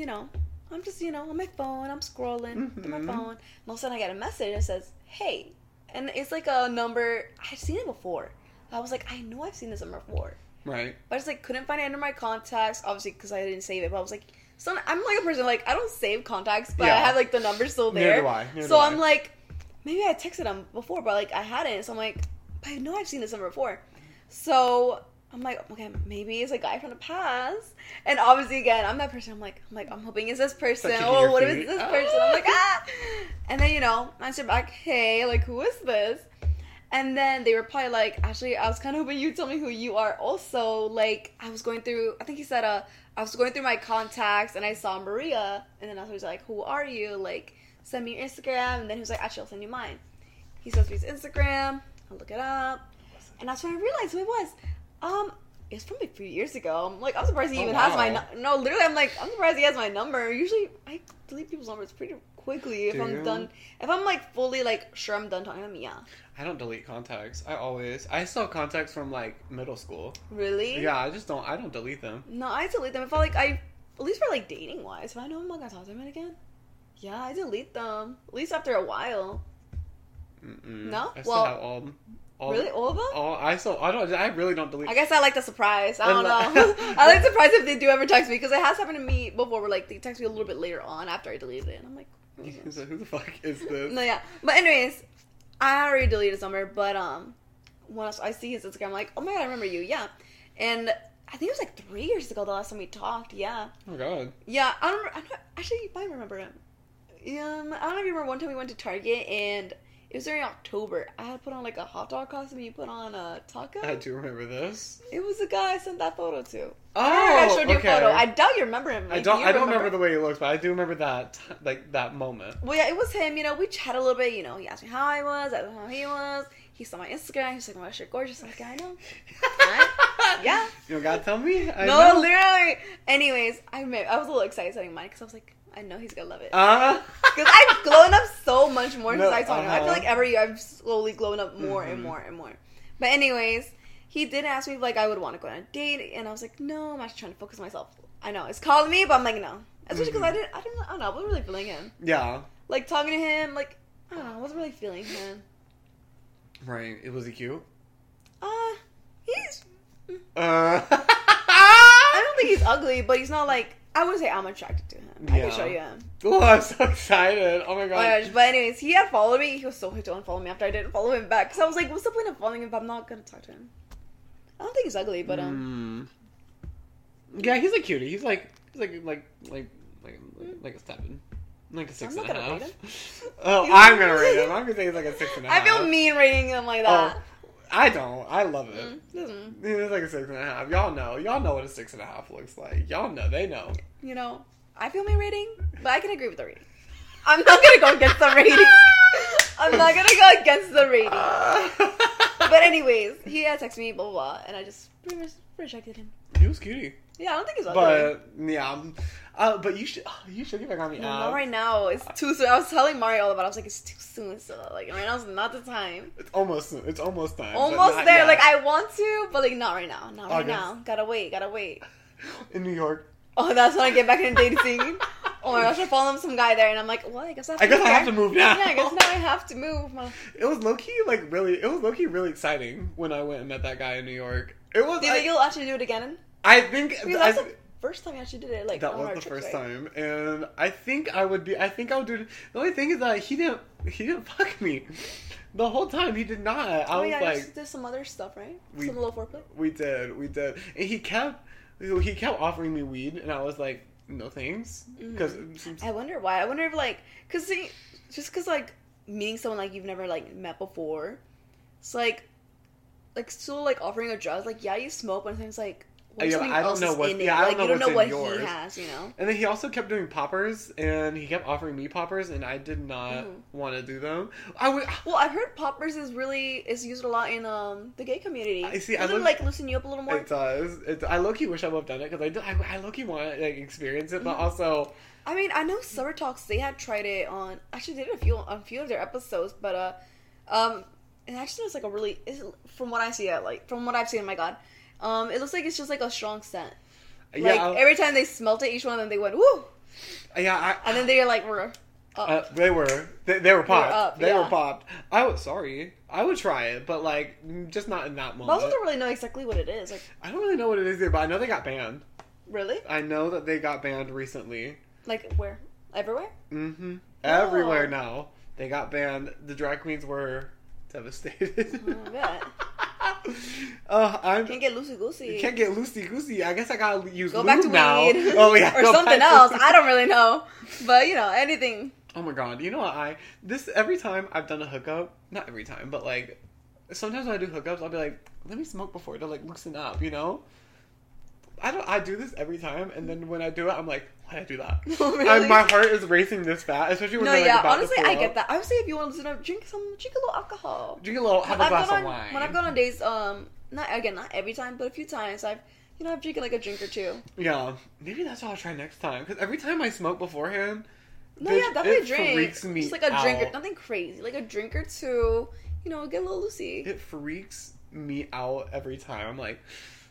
I'm just, on my phone, I'm scrolling through my phone, and all of a sudden I get a message that says, hey. And it's like a number, I've seen it before. I was like, I know I've seen this number before. Right. But I just like couldn't find it under my contacts, obviously because I didn't save it. But I was like, I'm like a person like I don't save contacts, but I have like the number still there. Neither so I'm like, maybe I texted them before, but like I hadn't. So I'm like, but I know I've seen this number before. So I'm like, okay, maybe it's a guy from the past. And obviously, again, I'm that person. I'm like, I'm hoping it's this person. Oh, what if it's this person? I'm like, ah. And then I answer back, hey, like who is this? And then they reply like, actually, I was kind of hoping you'd tell me who you are also. Like, I was going through, I think he said, I was going through my contacts and I saw Maria. And then he was like, who are you? Like, send me your Instagram. And then he was like, actually, I'll send you mine. He sends me his Instagram. I'll look it up. And that's when I realized who it was. It was from like a few years ago. I'm surprised he even has my no, literally, I'm surprised he has my number. Usually, I delete people's numbers pretty quickly if I'm done. If I'm like fully like sure I'm done talking to them, yeah. I don't delete contacts. I still have contacts from like middle school. Really? Yeah, I don't delete them. No, I delete them if at least for like dating wise. If I know I'm not gonna talk to them again, yeah, I delete them. At least after a while. No? I still have all really? All of them? I really don't delete. I guess I like the surprise. I don't know. I like the surprise if they do ever text me, because it has happened to me before where like they text me a little bit later on after I deleted it, and I'm like, who the fuck is this? No, yeah. But anyways, I already deleted his number, but once I see his Instagram, I'm like, oh my god, I remember you, yeah. And I think it was like 3 years ago the last time we talked, yeah. Oh god. Yeah, I don't actually, you might remember him. I don't know if you remember one time we went to Target and it was during October. I had put on like a hot dog costume and you put on a taco. I do remember this. It was the guy I sent that photo to. Oh, I showed you a photo. I doubt you remember him. Like, I don't remember the way he looks, but I do remember that moment. Well, yeah, it was him. We chatted a little bit. He asked me how I was. I asked him how he was. He saw my Instagram. He was like, "Oh, you're gorgeous." I'm like, "I know." Yeah. You don't gotta tell me. I know. Literally. Anyways, I was a little excited sending mine because I was like, I know he's gonna love it. Because I've grown up so much more since I saw him. I feel like every year I've slowly grown up more and more and more. But anyways, he did ask me if like I would want to go on a date, and I was like, no, I'm actually trying to focus on myself. I know it's calling me, but I'm like, no. Especially because I don't know, I wasn't really feeling him. Yeah. Like talking to him, like I don't know, I wasn't really feeling him. Right. Was he cute? He's. I don't think he's ugly, but he's not like. I wouldn't say I'm attracted to him. Yeah. I can show you him. Oh, I'm so excited. Oh my god. Oh my gosh. But anyways, he had followed me. He was so quick to unfollow me after I didn't follow him back. Because I was like, what's the point of following him if I'm not going to talk to him? I don't think he's ugly, but yeah, he's a cutie. He's like a 7. Like a 6.5. Oh, I'm gonna rate him. I'm gonna say he's like a 6.5. I feel mean rating him like that. Oh, I don't. I love it. He's like a 6.5. Y'all know what a 6.5 looks like. Y'all know. They know. I feel mean rating, but I can agree with the rating. I'm not gonna go against the rating. I'm not gonna go against the rating. But anyways, he had texted me, blah, blah, blah, and I just rejected him. He was cutie. Yeah, I don't think it's ugly. But yeah, but you should get back on the app. Not right now. It's too soon. I was telling Mario all about it. I was like, it's too soon. So like right now is not the time. It's almost time. Almost there. Yet. Like I want to, but like not right now. Not right August. now. Gotta wait. In New York. Oh, that's when I get back into dating scene. Oh my gosh, I followed some guy there, and I'm like, well, I guess I have to move now. Yeah, I guess now I have to move. It was low key really exciting when I went and met that guy in New York. It was. Do you think you'll actually do it again? I think that's the first time you actually did it. Like that was the first time, and I think I would do it. The only thing is that he didn't fuck me the whole time. He did not. I was like, there's some other stuff, right? Some little foreplay. We did, and he kept offering me weed, and I was like, no thanks. Because I wonder why. I wonder if because like meeting someone like you've never like met before, it's like still like offering a drug. Like yeah, you smoke, but things like. I don't know what. Yeah, I don't know what he has. You know. And then he also kept doing poppers, and he kept offering me poppers, and I did not want to do them. Well, I've heard poppers is used a lot in the gay community. I see. Doesn't it like loosen you up a little more? It does. I low-key wish I would have done it because I low-key want to like experience it, but also. I mean, I know Summer Talks. They had tried it on. Actually, they did a few of their episodes, but it actually is like from what I see, from what I've seen. Oh my God. It looks like it's just like a strong scent. Like every time they smelt it, each one of them they went woo. Yeah, and then they're like we're up. They were popped. They were popped. I would try it, but like just not in that moment. I also don't really know exactly what it is. Like I don't really know what it is either, but I know they got banned. Really? I know that they got banned recently. Like where? Everywhere? Mm-hmm. Everywhere now. They got banned. The drag queens were devastated. I bet. Can't get loosey goosey. Can't get loosey goosey. I guess I gotta use go lube back to now. Weed. Oh yeah, or something else. I don't really know, but anything. Oh my God, you know what? Every time I've done a hookup, not every time, but like sometimes when I do hookups, I'll be like, let me smoke before to like loosen up, you know. I do this every time, and then when I do it, I'm like, why did I do that? Oh, really? My heart is racing this fast, especially when they're about honestly, to pull I get up. that. I would say if you want to listen up, drink a little alcohol. Drink a little, have a glass of wine. When I've gone on dates, not every time, but a few times, I've drinking like a drink or two. Yeah, maybe that's what I'll try next time. Because every time I smoke beforehand, definitely a drink. Freaks me just like a out. drink, or nothing crazy, like a drink or two. Get a little loosey. It freaks me out every time. I'm like,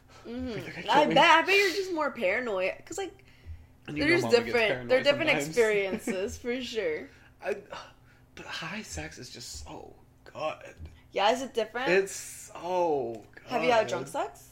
I bet you're just more paranoid because like they're just different. They're different experiences for sure. But high sex is just so good. Yeah, is it different? It's so good. Have you had drunk sex?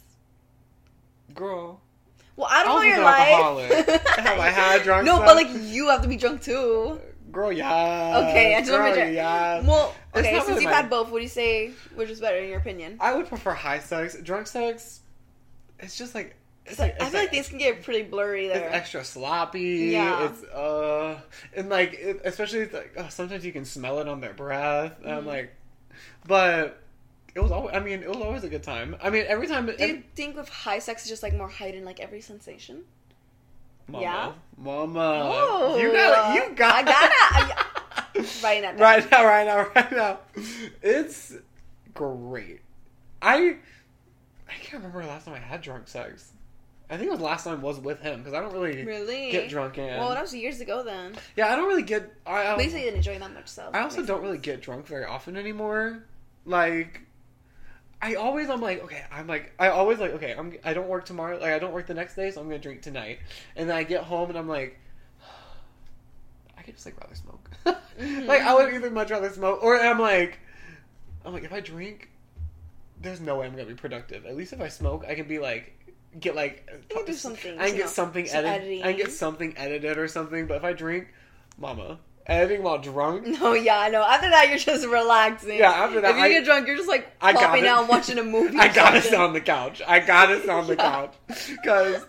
Girl. Well, I don't know your life. Have I had drunk sex? No, sex? but like you have to be drunk too. Girl, yeah. Okay, I just want to make sure. Yeah. Well, okay, since you've had both, what do you say which is better in your opinion? I would prefer high sex. Drunk sex, it's just like... I feel like things can get pretty blurry there. It's extra sloppy. Yeah. It's, and like, especially, like, sometimes you can smell it on their breath. And I'm like... But... It was always a good time. I mean, every time... Do you think with high sex is just like more heightened, like every sensation? Mama. Yeah? Mama. Oh, You got it. I gotta. Right now. It's great. I can't remember the last time I had drunk sex. I think the last time was with him because I don't really get drunk in. Well, that was years ago then. Yeah, I don't really get... At least I didn't enjoy that much, so... I also don't really get drunk very often anymore. Like... I always don't work tomorrow, like I don't work the next day, so I'm gonna drink tonight. And then I get home and I'm like, I could just like rather smoke. Like I would either much rather smoke, or I'm like if I drink, there's no way I'm gonna be productive. At least if I smoke, I can be like, get like, you can do something. I can get something edited. I can get something edited or something. But if I drink, mama. Editing while drunk? No, yeah, I know. After that, you're just relaxing. Yeah, after that, if you get drunk, you're just like popping out and watching a movie. I gotta sit on the couch. Couch. Because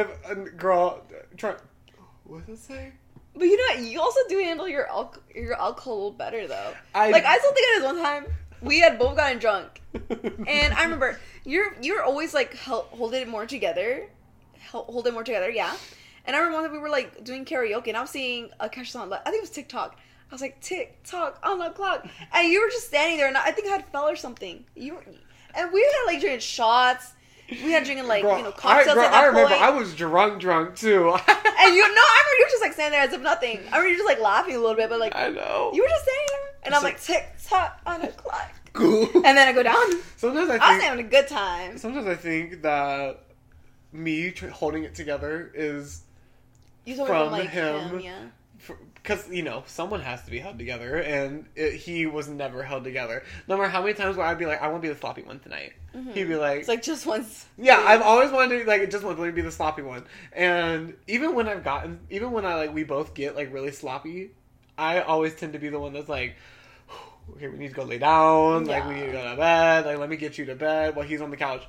what does it say? But you know what? You also do handle your alcohol better, though. I still think of this one time. We had both gotten drunk. And I remember, you're always like, hold it more together, yeah. And I remember one time we were like doing karaoke, and I was seeing a catch song. I think it was TikTok. I was like, TikTok on the clock, and you were just standing there, and I think I had fell or something. And we had like drinking shots, We had drinking like Girl, cocktails at that I remember point. I was drunk too. And I remember you were just like standing there as if nothing. I remember you just like laughing a little bit, but like I know. you were just standing there, and I'm like tick tock on the clock, Cool. and then I go down. Sometimes I was think having a good time. sometimes I think that me holding it together is You told me from from like him. yeah. Because, someone has to be held together, and he was never held together. No matter how many times where I'd be like, I want to be the sloppy one tonight. Mm-hmm. He'd be like... It's like just once. Yeah, I've always wanted to, just want to be the sloppy one. And even when we both get, really sloppy, I always tend to be the one that's like, okay, we need to go lay down, Yeah. we need to go to bed, let me get you to bed while he's on the couch.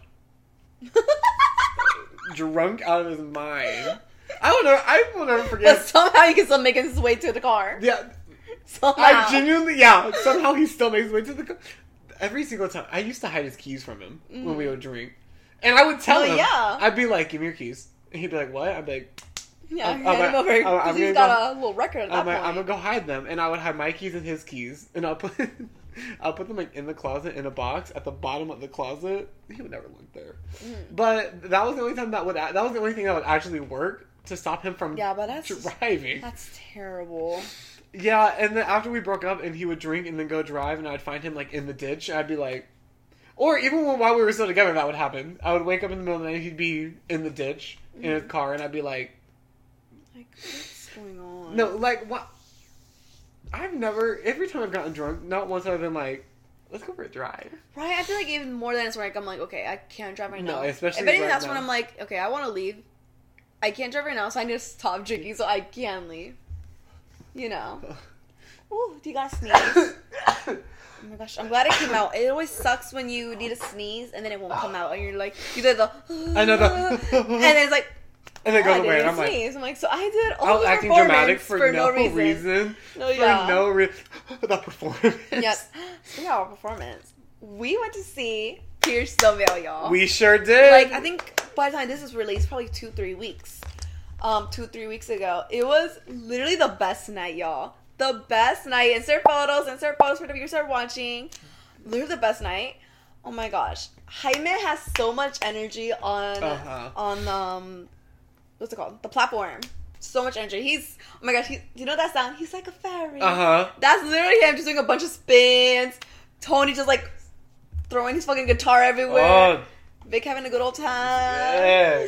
Drunk out of his mind. I will never forget. But somehow he can still make his way to the car. Yeah. Somehow. I genuinely, somehow he still makes his way to the car. Every single time. I used to hide his keys from him when we would drink. And I would tell him. Yeah. I'd be like, give me your keys. And he'd be like, what? I'd be like... Yeah, hand him over. Because he's got a little record at that point. I'm gonna go hide them. And I would hide my keys and his keys. And I'll put them in the closet in a box at the bottom of the closet. He would never look there. But that was the only time that was the only thing that would actually work to stop him from driving. That's terrible. Yeah, and then after we broke up and he would drink and then go drive and I'd find him in the ditch, I'd be like, or even while we were still together that would happen. I would wake up in the middle of the night and he'd be in the ditch in his car and I'd be like, what's going on? No, what? Every time I've gotten drunk, not once have I been like, let's go for a drive. Right, I feel like even more than it's like, I'm like, okay, I can't drive right now. No, especially if anything, right that's now. when I'm like, okay, I want to leave. I can't drive right now, so I need to stop drinking so I can leave. Ooh, do you guys sneeze? Oh my gosh, I'm glad it came out. It always sucks when you need to sneeze and then it won't come out and you're like, you did the I know the and then it's like, and then it goes away and I'm like, so I did all I was the acting performance dramatic for no reason. No, yeah. For no reason. The performance. Yes. Speaking of our performance, we went to see Pierce the Veil, y'all. We sure did. I think by the time this was released, probably 2-3 weeks. 2-3 weeks ago. It was literally the best night, y'all. The best night. Insert photos for the viewers who are watching. Literally the best night. Oh my gosh. Jaime has so much energy on what's it called? The platform. So much energy. He's, oh my gosh, you know that sound? He's like a fairy. That's literally him just doing a bunch of spins. Tony just throwing his fucking guitar everywhere. Oh. Vic having a good old time. Yeah.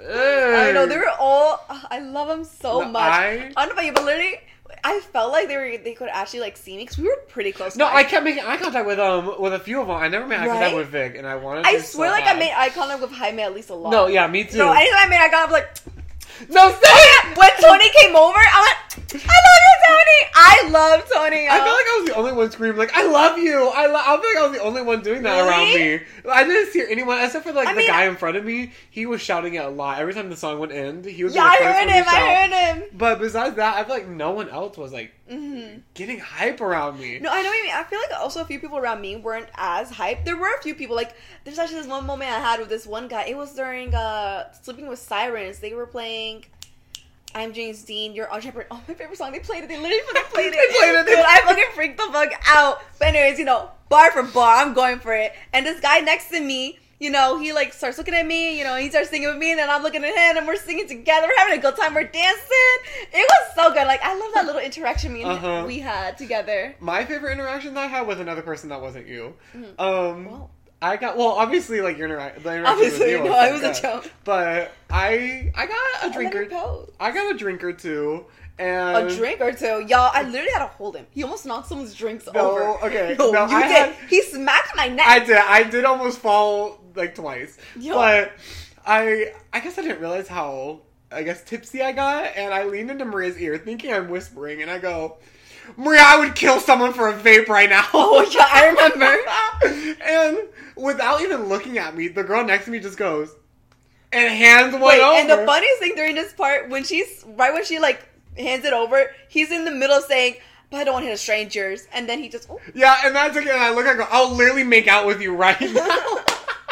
I know, they were all, I love them so much. I don't know about you, but literally, I felt like they could actually see me because we were pretty close. No, I kept making eye contact with a few of them. I never made eye contact with Vic, and I wanted. I swear, I made eye contact with Jaime at least a lot. No, yeah, me too. No, anytime I made eye contact, no, say it. When Tony came over, I went, I love you, Tony. I love Tony. I feel like I was the only one screaming I love you. I feel like I was the only one doing that around me. I didn't hear anyone except for the guy in front of me. He was shouting it a lot every time the song would end. He was I heard him. But besides that, I feel like no one else was getting hype around me. No, I know what you mean. I feel like also a few people around me weren't as hyped. There were a few people. There's actually this one moment I had with this one guy. It was during Sleeping with Sirens. They were playing I'm James Dean, You're on Shepherd. Oh, my favorite song. They played it. They literally played it. Dude, I fucking freaked the fuck out. But anyways, bar for bar, I'm going for it. And this guy next to me, he starts looking at me, he starts singing with me, and then I'm looking at him, and we're singing together. We're having a good time. We're dancing. It was so good. I love that little interaction we had together. My favorite interaction that I had with another person that wasn't you. Well, I got, obviously, your interaction obviously, with you. No, it was a joke. But I got a drinker. I got a drink or two. And a drink or two. Y'all, I literally had to hold him. He almost knocked someone's drinks over. Okay. Yo, no, you did. He smacked my neck. I did almost fall, twice. Yo. But I guess I didn't realize how, tipsy I got. And I leaned into Maria's ear thinking I'm whispering. And I go, Maria, I would kill someone for a vape right now. Oh, yeah, I remember. And without even looking at me, the girl next to me just goes, and hands one over. And the funniest thing during this part, when she hands it over, he's in the middle saying, but I don't want to hit strangers. And then he just, oh. Yeah, and that's again, I look, I go, I'll literally make out with you right now.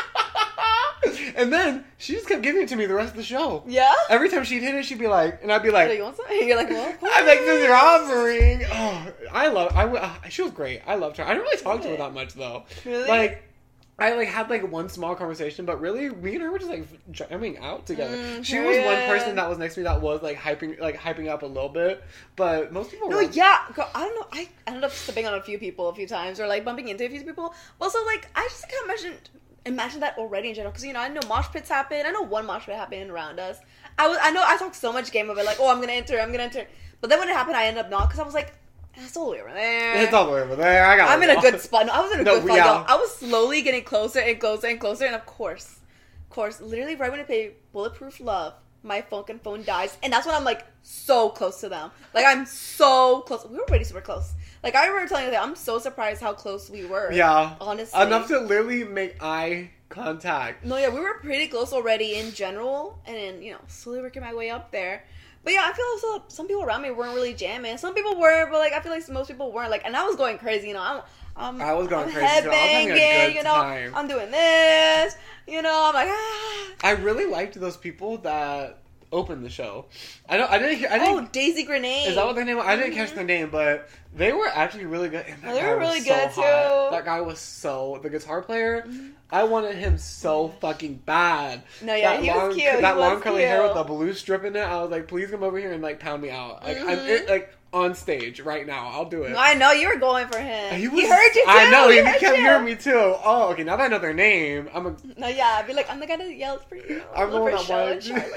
And then she just kept giving it to me the rest of the show. Yeah? Every time she'd hit it, she'd be like, and I'd be like, you want some? And you're like, well, of course. I'm like, this is offering. Oh, she was great. I loved her. I didn't really talk to her that much, though. Really? I like had like one small conversation, but really, me and her were just like jamming out together. She was period. one person that was next to me that was like hyping up a little bit, but most people. No, yeah, girl, I don't know. I ended up stepping on a few people a few times, or like bumping into a few people. But also, like, I just can't imagine that already in general, because I know mosh pits happen. I know one mosh pit happened around us. I know I talked so much game of it, like, oh, I'm gonna enter. But then when it happened, I ended up not, because I was like, it's all the way over there. It's all the way over there. I'm in a good spot. No, I was in a good spot. Yeah. I was slowly getting closer and closer and closer, and of course, literally right when I play Bulletproof Love, my fucking phone dies, and that's when I'm like so close to them. Like, I'm so close. We were already super close. Like, I remember telling you that I'm so surprised how close we were. Yeah, honestly, enough to literally make eye contact. No, yeah, we were pretty close already in general, and then slowly working my way up there. But yeah, I feel also some people around me weren't really jamming. Some people were, but like I feel like most people weren't. Like, and I was going crazy. I was going crazy. Headbanging, I was having a good time. I'm doing this. I'm like, ah. I really liked those people that opened the show. I didn't. Oh, Daisy Grenade. Is that what their name was? I didn't catch their name, but they were actually really good. And they were really good too. That guy was the guitar player. Mm-hmm. I wanted him so fucking bad. No, yeah, he was cute. That long curly hair with the blue strip in it. I was like, please come over here and like pound me out. Like I'm on stage right now. I'll do it. I know you were going for him. He heard you too. I know. He kept hearing me too. Oh, okay. Now that I know their name, No, yeah. I'd be like, I'm the guy that yelled for you. I'm the one that wanted.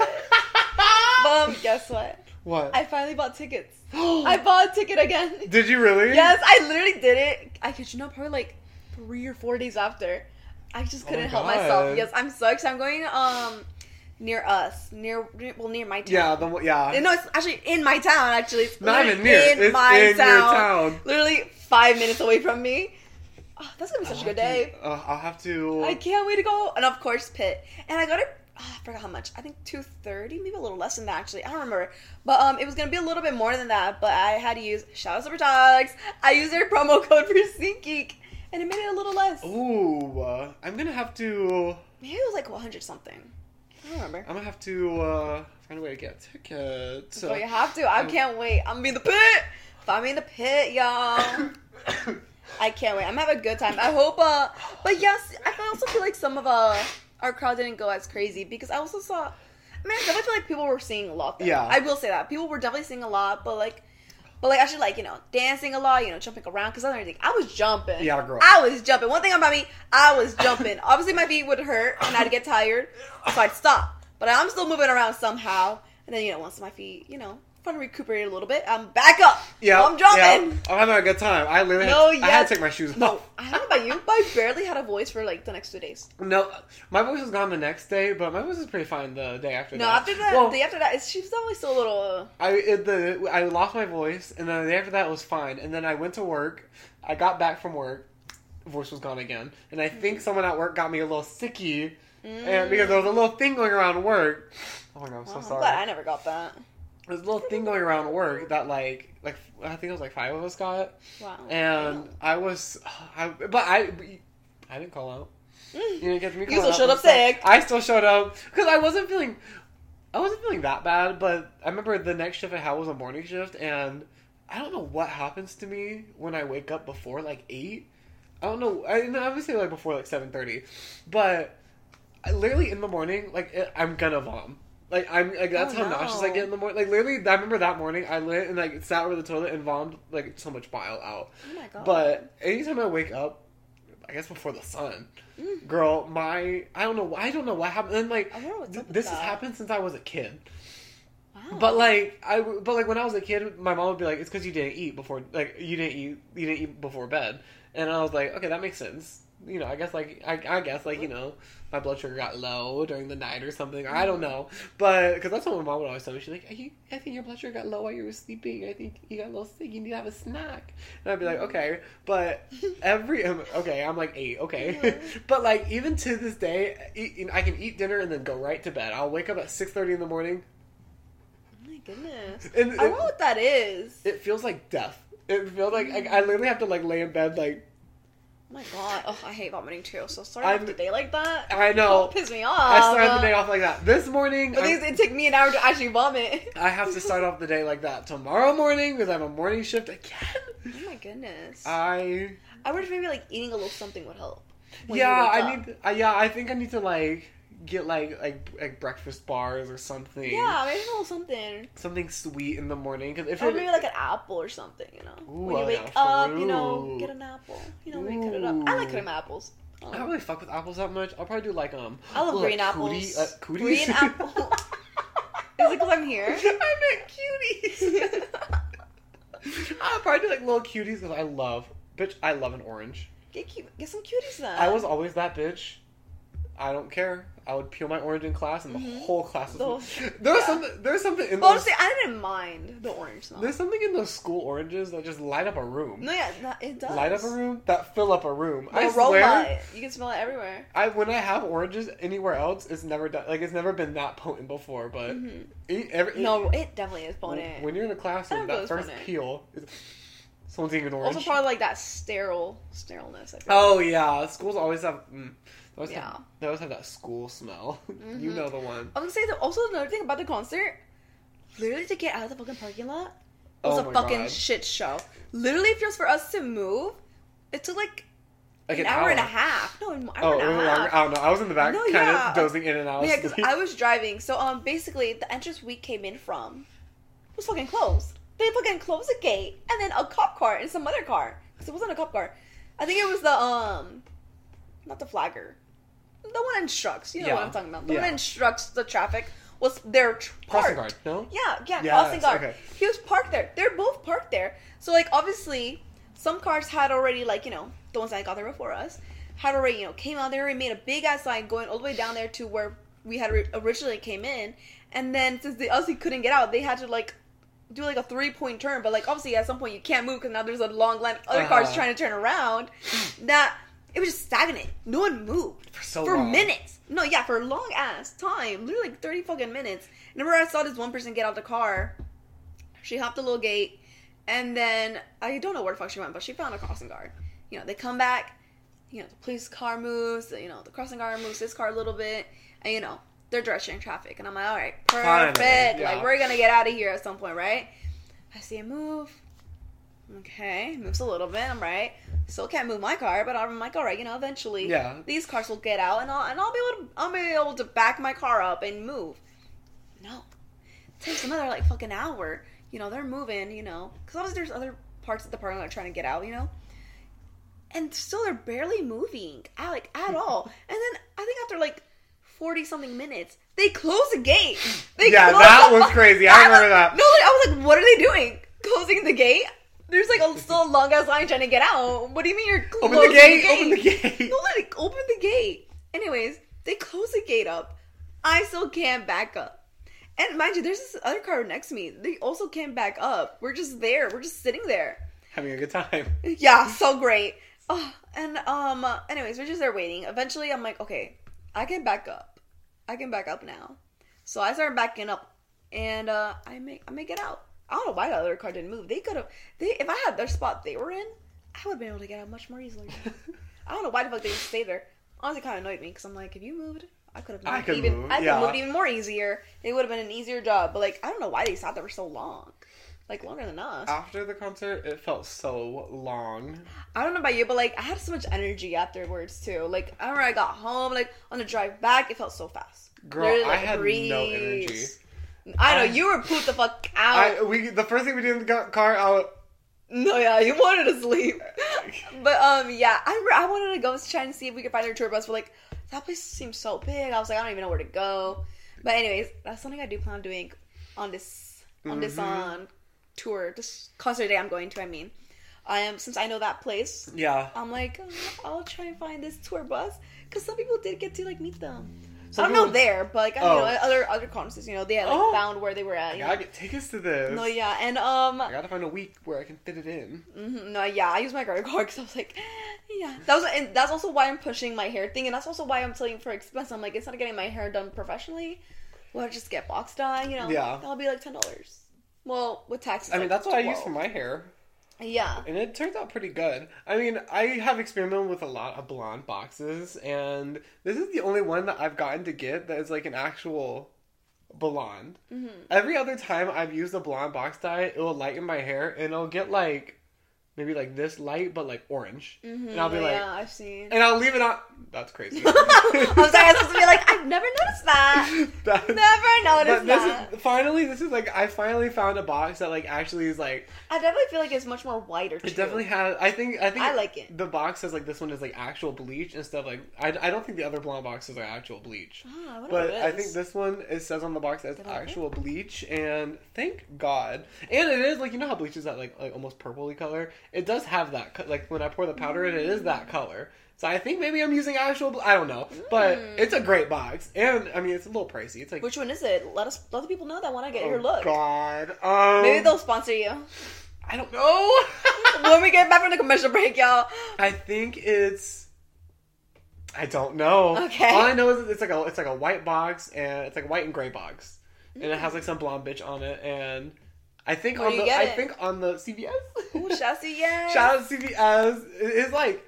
But guess what? What? I finally bought tickets. I bought a ticket again. Did you really? Yes, I literally did it. I kid you not, probably like 3 or 4 days after. I just couldn't help myself. Yes, I'm so excited. I'm going near us, near my town. Yeah, No, it's actually in my town. Actually, it's not even near. It's my in your town. Literally 5 minutes away from me. Oh, that's gonna be such a good day. I'll have to. I can't wait to go. And of course, Pitt. And I got it. I forgot how much. I think $230, maybe a little less than that. Actually, I don't remember. But it was gonna be a little bit more than that. But I had to use shout out SuperTalks. I used their promo code for SeatGeek. And it made it a little less. Ooh, I'm gonna have to. Maybe it was like 100 something. I don't remember. I'm gonna have to find a way to get tickets. So you have to. I can't wait. I'm gonna be in the pit. Find me in the pit, y'all. I can't wait. I'm gonna have a good time. I hope. But yes, I also feel like some of our crowd didn't go as crazy because I also saw. I mean, I definitely feel like people were singing a lot there. Yeah. I will say that people were definitely singing a lot, but actually, like, dancing a lot, jumping around, because I was jumping. Yeah, girl. I was jumping. One thing about me, I was jumping. Obviously, my feet would hurt, and I'd get tired, so I'd stop. But I'm still moving around somehow. And then, once my feet, trying to recuperate a little bit, I'm back up. Yeah. I'm jumping. Yeah. I'm having a good time. I literally had to take my shoes off. I don't know about you, but I barely had a voice for, like, the next 2 days. No, my voice was gone the next day, but my voice was pretty fine the day after that. No, after that, the day after that, she was definitely still a little... I lost my voice, and then the day after that was fine. And then I went to work. I got back from work. Voice was gone again. And I think someone at work got me a little sicky. And because there was a little thing going around work. Oh my God, I'm so sorry. I'm glad I never got that. There's a little thing going around work that like I think it was like 5 of us got. Wow. And I didn't call out. You didn't get me. You still showed up sick. I still showed up because I wasn't feeling that bad. But I remember the next shift I had was a morning shift, and I don't know what happens to me when I wake up before like 8. I don't know. I obviously like before like 7:30, but literally in the morning, I'm gonna vom. Like, I'm like that's how nauseous I get in the morning. Like, literally, I remember that morning I lit and like sat over the toilet and vomited like so much bile out. Oh my God. But anytime I wake up, I guess before the sun, girl, I don't know what happened. And like this has happened since I was a kid. Wow. But when I was a kid, my mom would be like, "It's because you didn't eat before. Like you didn't eat before bed." And I was like, "Okay, that makes sense." I guess my blood sugar got low during the night or something. I don't know. But, because that's what my mom would always tell me. She's like, I think your blood sugar got low while you were sleeping. I think you got a little sick. You need to have a snack. And I'd be like, okay. But I'm like 8, okay. But, like, even to this day, I can eat dinner and then go right to bed. I'll wake up at 6:30 in the morning. Oh my goodness. And I don't know what that is. It feels like death. It feels like I literally have to, like, lay in bed, like, oh my God. Oh, I hate vomiting too. So starting off the day like that. I know. Don't piss me off. I started the day off like that. This morning. But it took me an hour to actually vomit. I have to start off the day like that tomorrow morning because I have a morning shift again. Oh my goodness. I wish maybe like eating a little something would help. when Yeah, you I wake need. I think I need to like get like breakfast bars or something. Yeah, maybe a little something. Something sweet in the morning. Cause if Or maybe like an apple or something, you know. Ooh, when you wake yeah, up, fruit. get an apple. Maybe cut it up. I like cutting my apples. I don't really fuck with apples that much. I'll probably do like I love green apples. Cooties? Green apple. Is it because I'm here? I meant cuties. I'll probably do like little cuties because I love an orange. Get some cuties then. I was always that bitch. I don't care. I would peel my orange in class, and the whole class was. There's something in those. Honestly, I didn't mind the orange smell. There's something in those school oranges that just light up a room. No, yeah, it does. Light up a room that fill up a room. The I swear. aroma, you can smell it everywhere. When I have oranges anywhere else, it's never done. Like it's never been that potent before. But No, it definitely is potent. When you're in a classroom, that first peel. Someone's eating an orange. Also, probably like that sterileness. I feel oh yeah, schools always have. They always have that school smell. You know the one. I was gonna say also another thing about the concert. Literally to get out of the fucking parking lot was a fucking shit show. Literally, just for us to move, it took like an hour and a half. No, an hour and a half. I don't know. I was in the back, kind of dozing in and out. Yeah, because I was driving. So basically, the entrance we came in from was fucking closed. They fucking closed the gate, and then a cop car and some other car. Because it wasn't a cop car. I think it was the not the flagger. The one that instructs. You know what I'm talking about. The one that instructs the traffic was there crossing guard, no? Yeah, crossing guard. Okay. He was parked there. They're both parked there. So, like, obviously, some cars had already, like, you know, the ones that got there before us, had already, you know, came out there and made a big-ass line going all the way down there to where we had originally came in. And then, since the Aussie couldn't get out, they had to, like, do, like, a 3-point turn. But, like, obviously, at some point, you can't move because now there's a long line of other cars trying to turn around. That... It was just stagnant. No one moved. For minutes. No, yeah, for a long ass time. Literally like 30 fucking minutes. And remember I saw this one person get out the car. She hopped the little gate. And then, I don't know where the fuck she went, but she found a crossing guard. You know, they come back. You know, the police car moves. You know, the crossing guard moves his car a little bit. And, you know, they're directing traffic. And I'm like, alright, perfect. Finally, yeah. Like, we're gonna get out of here at some point, right? I see him move. Okay, moves a little bit. I'm right. Still can't move my car, but I'm like, all right, you know, eventually, these cars will get out, and I'll be able to back my car up and move. No, it takes another like fucking hour. You know, they're moving. You know, because obviously there's other parts of the parking lot trying to get out. You know, and still they're barely moving, at all. And then I think after like 40-something minutes, they close the gate. That was crazy. I remember that. No, like, I was like, what are they doing? Closing the gate? There's like still a long ass line trying to get out. What do you mean you're closing the gate? Open the gate. No, open the gate. Anyways, they close the gate up. I still can't back up. And mind you, there's this other car next to me. They also can't back up. We're just there. We're just sitting there. Having a good time. Yeah, so great. Anyways, we're just there waiting. Eventually, I'm like, okay, I can back up. I can back up now. So I started backing up. And I make it out. I don't know why the other car didn't move. If I had their spot they were in, I would have been able to get out much more easily. I don't know why the fuck they just stayed there. Honestly, kind of annoyed me because I'm like, if you moved, I could have moved even more easier. It would have been an easier job. But like, I don't know why they sat there for so long. Like longer than us. After the concert, it felt so long. I don't know about you, but like, I had so much energy afterwards too. Like, I remember I got home, like on the drive back, it felt so fast. Girl, literally, like, I had no energy. I know, you were pooped the fuck out. The first thing we did in the car, No, yeah, you wanted to sleep. But, yeah, I wanted to go try and see if we could find a tour bus, but, like, that place seems so big. I was like, I don't even know where to go. But anyways, that's something I do plan on doing on this tour, this concert day I'm going to, I mean. Since I know that place. Yeah. I'm like, I'll try and find this tour bus, because some people did get to, like, meet them. I don't know there, but like, other concerts, you know, they had like found where they were at. I gotta get tickets to this. No, yeah, and I gotta find a week where I can fit it in. Mm-hmm, no, yeah, I used my credit card because I was like, yeah, and that's also why I'm pushing my hair thing, and that's also why I'm selling for expense. I'm like, instead of getting my hair done professionally, well, just get box dye, you know. Yeah, that'll be like $10. Well, with taxes. I mean, that's what I use for my hair. Yeah. And it turns out pretty good. I mean, I have experimented with a lot of blonde boxes, and this is the only one that I've gotten to get that is like an actual blonde. Mm-hmm. Every other time I've used a blonde box dye, it will lighten my hair, and it'll get like maybe like this light, but like orange. Mm-hmm, and I'll be like, yeah, I've seen. And I'll leave it on. That's crazy. I'm sorry, I was supposed to be like, I've never noticed that. Never noticed that. I finally found a box that like actually is like. I definitely feel like it's much more whiter. Too. It definitely has. I think I like it. The box says like this one is like actual bleach and stuff. Like I don't think the other blonde boxes are actual bleach. Ah, but I think this one it says on the box as actual bleach, and thank God. And it is like, you know how bleach is that like almost purpley color. It does have that like when I pour the powder in, it is that color. So I think maybe I'm using actual. I don't know, but it's a great box, and I mean it's a little pricey. It's like, which one is it? Let the people know that want to get your look. God, maybe they'll sponsor you. I don't know. When we get back from the commercial break, y'all. I think it's. I don't know. Okay. All I know is it's like a white box, and it's like a white and gray box, and it has like some blonde bitch on it, and I think on the CVS. Ooh, shout out CVS. Shout out CVS. It's like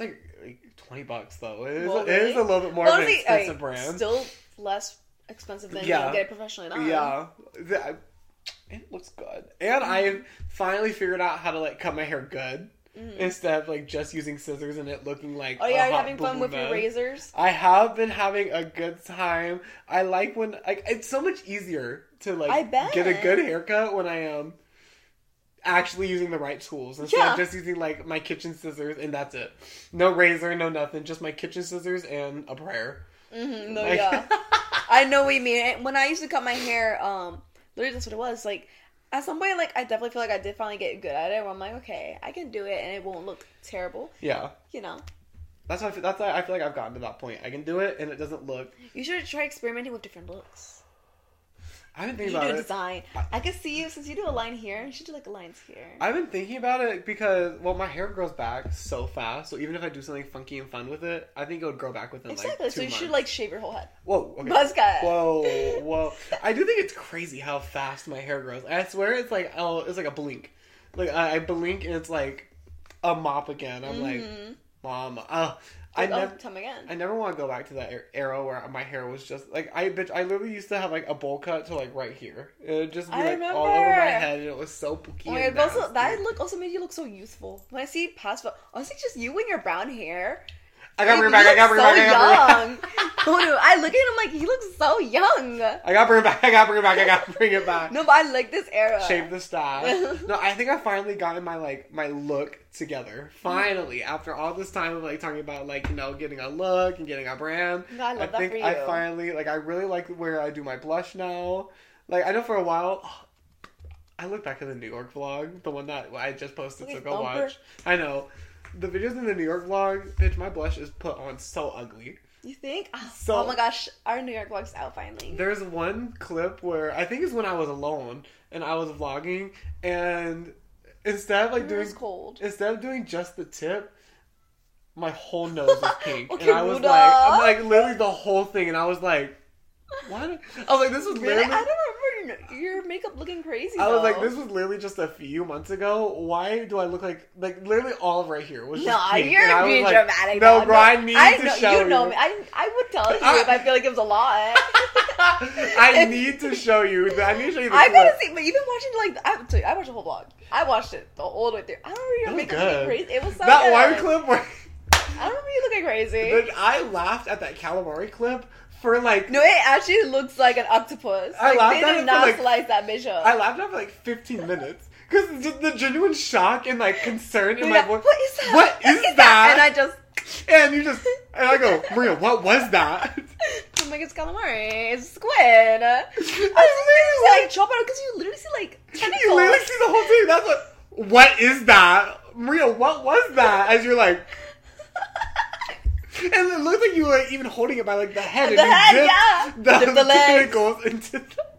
$20 though. It is a little bit more of an expensive brand. Still less expensive than get it professionally done. Yeah. It looks good. And I've finally figured out how to like cut my hair good. Instead of like just using scissors and it looking like are you having fun with your razors? I have been having a good time. I like when like it's so much easier to like get a good haircut when I am actually using the right tools instead of just using like my kitchen scissors and that's it. No razor, no nothing, just my kitchen scissors and a prayer. No, like, I know what you mean. When I used to cut my hair, literally that's what it was. Like at some point, like I definitely feel like I did finally get good at it. Where I'm like, okay, I can do it and it won't look terrible. Yeah, you know. That's why I feel like I've gotten to that point. I can do it and it doesn't look. You should try experimenting with different looks. I've been thinking about it. You should do a design. I can see you, since you do a line here, you should do like lines here. I've been thinking about it because, well, my hair grows back so fast, so even if I do something funky and fun with it, I think it would grow back within like 2 months. So you should like shave your whole head. Whoa, okay. Buzz cut. Whoa. I do think it's crazy how fast my hair grows. I swear it's like a blink. Like I blink and it's like a mop again. I'm like, Mom, I never want to go back to that era where my hair was just like I literally used to have like a bowl cut to like right here. It would just be like all over my head, and it was so pooky. Oh my God, also, that look also made you look so youthful. When I see past, honestly, just you and your brown hair. I got bring back. I got bring back. I look at him like he looks so young. I got bring back. I got bring it back. No, but I like this era. Shave the stash. No, I think I finally gotten my look together. Finally, after all this time of like talking about like, you know, getting a look and getting a brand. No, I love that for you. I finally like I really like where I do my blush now. Like I know for a while. I look back at the New York vlog, the one that I just posted, so go watch. I know. The videos in the New York vlog, bitch, my blush is put on so ugly. You think? Oh my gosh, our New York vlog's out finally. There's one clip where, I think it's when I was alone, and I was vlogging, and instead of like doing just the tip, my whole nose was pink. Okay, and I was I'm like literally the whole thing, and I was like, what? I was like, this was literally... I don't remember your makeup looking crazy, I was like, this was literally just a few months ago. Why do I look like literally all of right here was just pink. You're being dramatic. No, bro, I need to show you. You know me. I would tell you if I feel like it was a lot. I need to show you. I need to show you the I gotta see, but you've been watching I watched the whole vlog. I watched it all the way through. I don't remember your makeup looking crazy. It was so that good. one clip where I don't remember you looking crazy. But I laughed at that calamari clip for like... No, it actually looks like an octopus. I laughed at it did not slice that bitch up. I laughed at it for like 15 minutes. Because the genuine shock and like concern in my voice. What is that? What is that? And I go, Maria, what was that? I'm like, it's calamari. It's squid. I was like, chop it because you literally see like tentacles. You literally see the whole thing. That's what is that? Maria, what was that? As you're like... And it looked like you were even holding it by like the head. The head, the legs. Into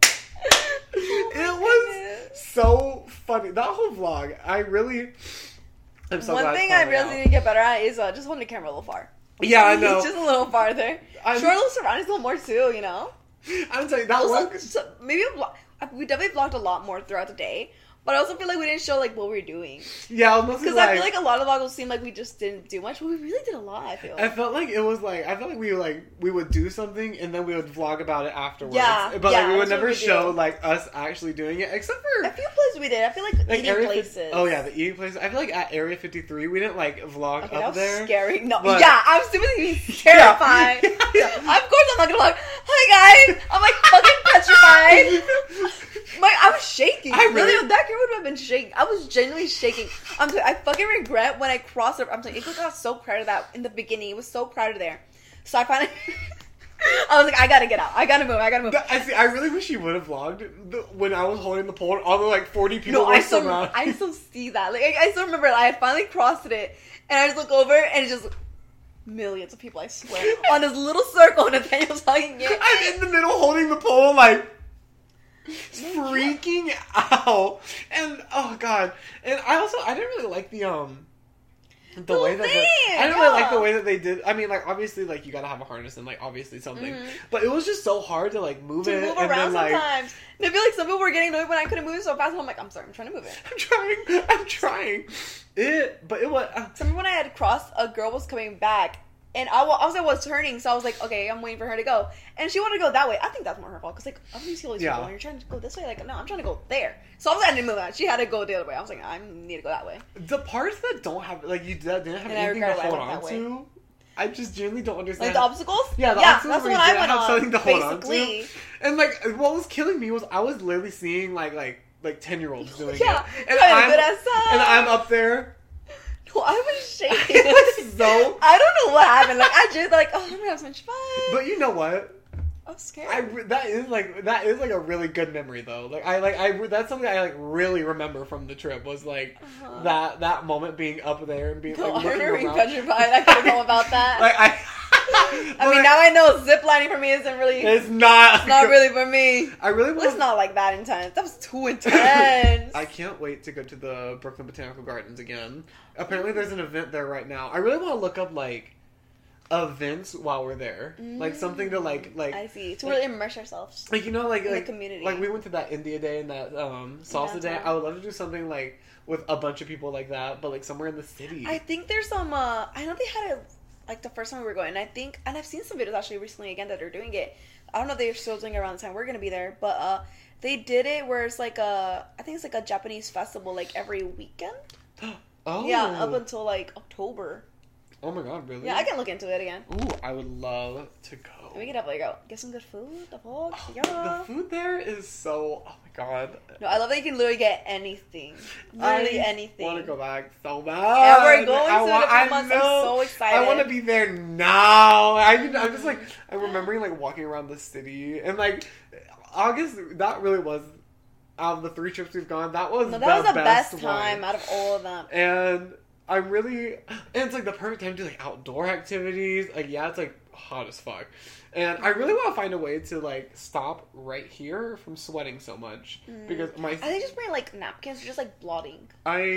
it was so funny. That whole vlog, I really am so glad. One thing I really need to get better at is just holding the camera a little far. Yeah, I know. Just a little farther. Short little surroundings a little more too, you know? I'm telling you, that also, maybe we definitely vlogged a lot more throughout the day. But I also feel like we didn't show like what we were doing. Yeah, mostly Because I feel like a lot of vlogs seem like we just didn't do much, but we really did a lot. I feel. I felt like it was like we would do something and then we would vlog about it afterwards. Yeah, but like we would that's what never we show do. like us actually doing it, except for A few places we did. I feel like eating Area places. Oh yeah, the eating places. I feel like at Area 53 we didn't like vlog Okay, up that was there. scary. No, but- yeah, I'm stupidly terrified. Yeah. Of course, I'm not gonna vlog. Hi guys, I'm like fucking petrified. I was shaking. I really- That camera would have been shaking. I was genuinely shaking. I fucking regret when I crossed over. I'm telling you, it got so crowded that in the beginning it was so crowded there. So I finally, I was like, I gotta get out. I gotta move. I really wish you would have vlogged when I was holding the pole and all the like 40 people No, were I still surrounded. I still see that. Like I still remember I had finally crossed it, and I just look over and it's just millions of people. I swear on this little circle. Nathaniel's hugging it. I'm in the middle holding the pole like freaking out. And oh god. And I didn't really like the way that I didn't really like the way that they did. I mean, like obviously, like you gotta have a harness and like obviously something, but it was just so hard to like move it Move and around then like sometimes. And I feel like some people were getting annoyed when I couldn't move so fast. And I'm like, I'm sorry, I'm trying to move it. I'm trying. But it was. Sometimes when I had crossed, a girl was coming back. And I was turning, so I was like, okay, I'm waiting for her to go. And she wanted to go that way. I think that's more her fault, because, like, I don't see all these people, and you're trying to go this way. Like, no, I'm trying to go there. So I was like, I didn't move that. She had to go the other way. I was like, I need to go that way. The parts that don't have, like, you didn't have And anything to hold on to, I just genuinely don't understand. Like, the obstacles? Yeah, the obstacles that's where what you I didn't went have on, something to hold on basically. to. And, like, what was killing me was I was literally seeing, like 10-year-olds doing Yeah, it. And and I'm up there. No, I was shaking. It was so... I don't know what happened. Like, I just, like, oh, I'm gonna have so much fun. But you know what? I was scared. That is like a really good memory though. That's something I like really remember from the trip was like that moment being up there and being No, like I looking remember being around. petrified. I couldn't know about that. Like I mean, now I know ziplining for me isn't really. It's not. It's not really for me. I really Well, want. it's not like that intense. That was too intense. I can't wait to go to the Brooklyn Botanical Gardens again. Apparently, there's an event there right now. I really want to look up like events while we're there, like something to like. I see, to really immerse ourselves. Like like the community. Like we went to that India Day and that salsa day. I would love to do something like with a bunch of people like that, but like somewhere in the city. I think there's some. I know they had it like the first time we were going. And I've seen some videos actually recently again that are doing it. I don't know if they're still doing it around the time we're gonna be there, but they did it where it's like I think it's like a Japanese festival like every weekend. Oh Yeah, up until like October. Oh my god, really? Yeah, I can look into it again. Ooh, I would love to go. We could definitely go. Get some good food. The vlog. Oh, Yeah. the food there is so. Oh my god. No, I love that you can literally get anything. Literally anything. I want to go back so bad. Yeah, we're going to in a few months. I'm so excited. I want to be there now. I'm just like I'm remembering like walking around the city and like August. That really was out of the 3 trips we've gone. That was the best one. time out of all of them. And I'm really, and it's like the perfect time to do like outdoor activities. Like, yeah, it's like hot as fuck. And I really want to find a way to like stop right here from sweating so much because I think just bring like napkins or just like blotting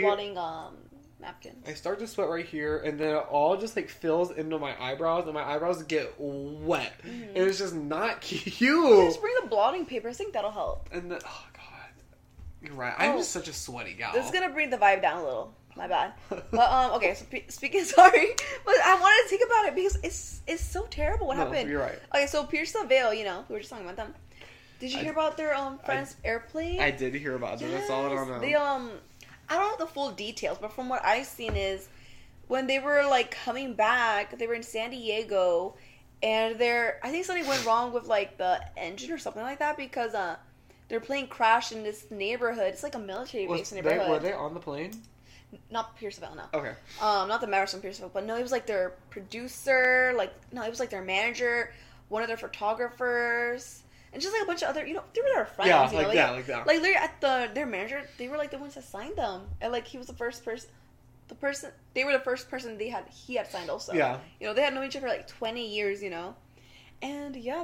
napkins. I start to sweat right here, and then it all just like fills into my eyebrows, and my eyebrows get wet, and it's just not cute. Just bring the blotting paper. I think that'll help. And then, oh god, you're right. I'm just such a sweaty gal. This is gonna bring the vibe down a little. My bad. But okay. So speaking, sorry, but I wanted to think about it because it's so terrible what happened. You're right. Okay, so Pierce the Veil, we were just talking about them. Did you hear about their friend's airplane? I did hear about it. I saw it on They I don't know the full details, but from what I've seen is when they were like coming back, they were in San Diego, and I think something went wrong with like the engine or something like that because their plane crashed in this neighborhood. It's like a military base neighborhood. Were they on the plane? Not Pierceville, no. Okay. Not the Mavericks from Pierceville, but no, it was like their producer, it was like their manager, one of their photographers, and just like a bunch of other, they were their friends. Yeah, like that. Like literally at their manager, they were like the ones that signed them, and like he was the first person. They were the first person he had signed also. Yeah. They had known each other for like 20 years, and yeah,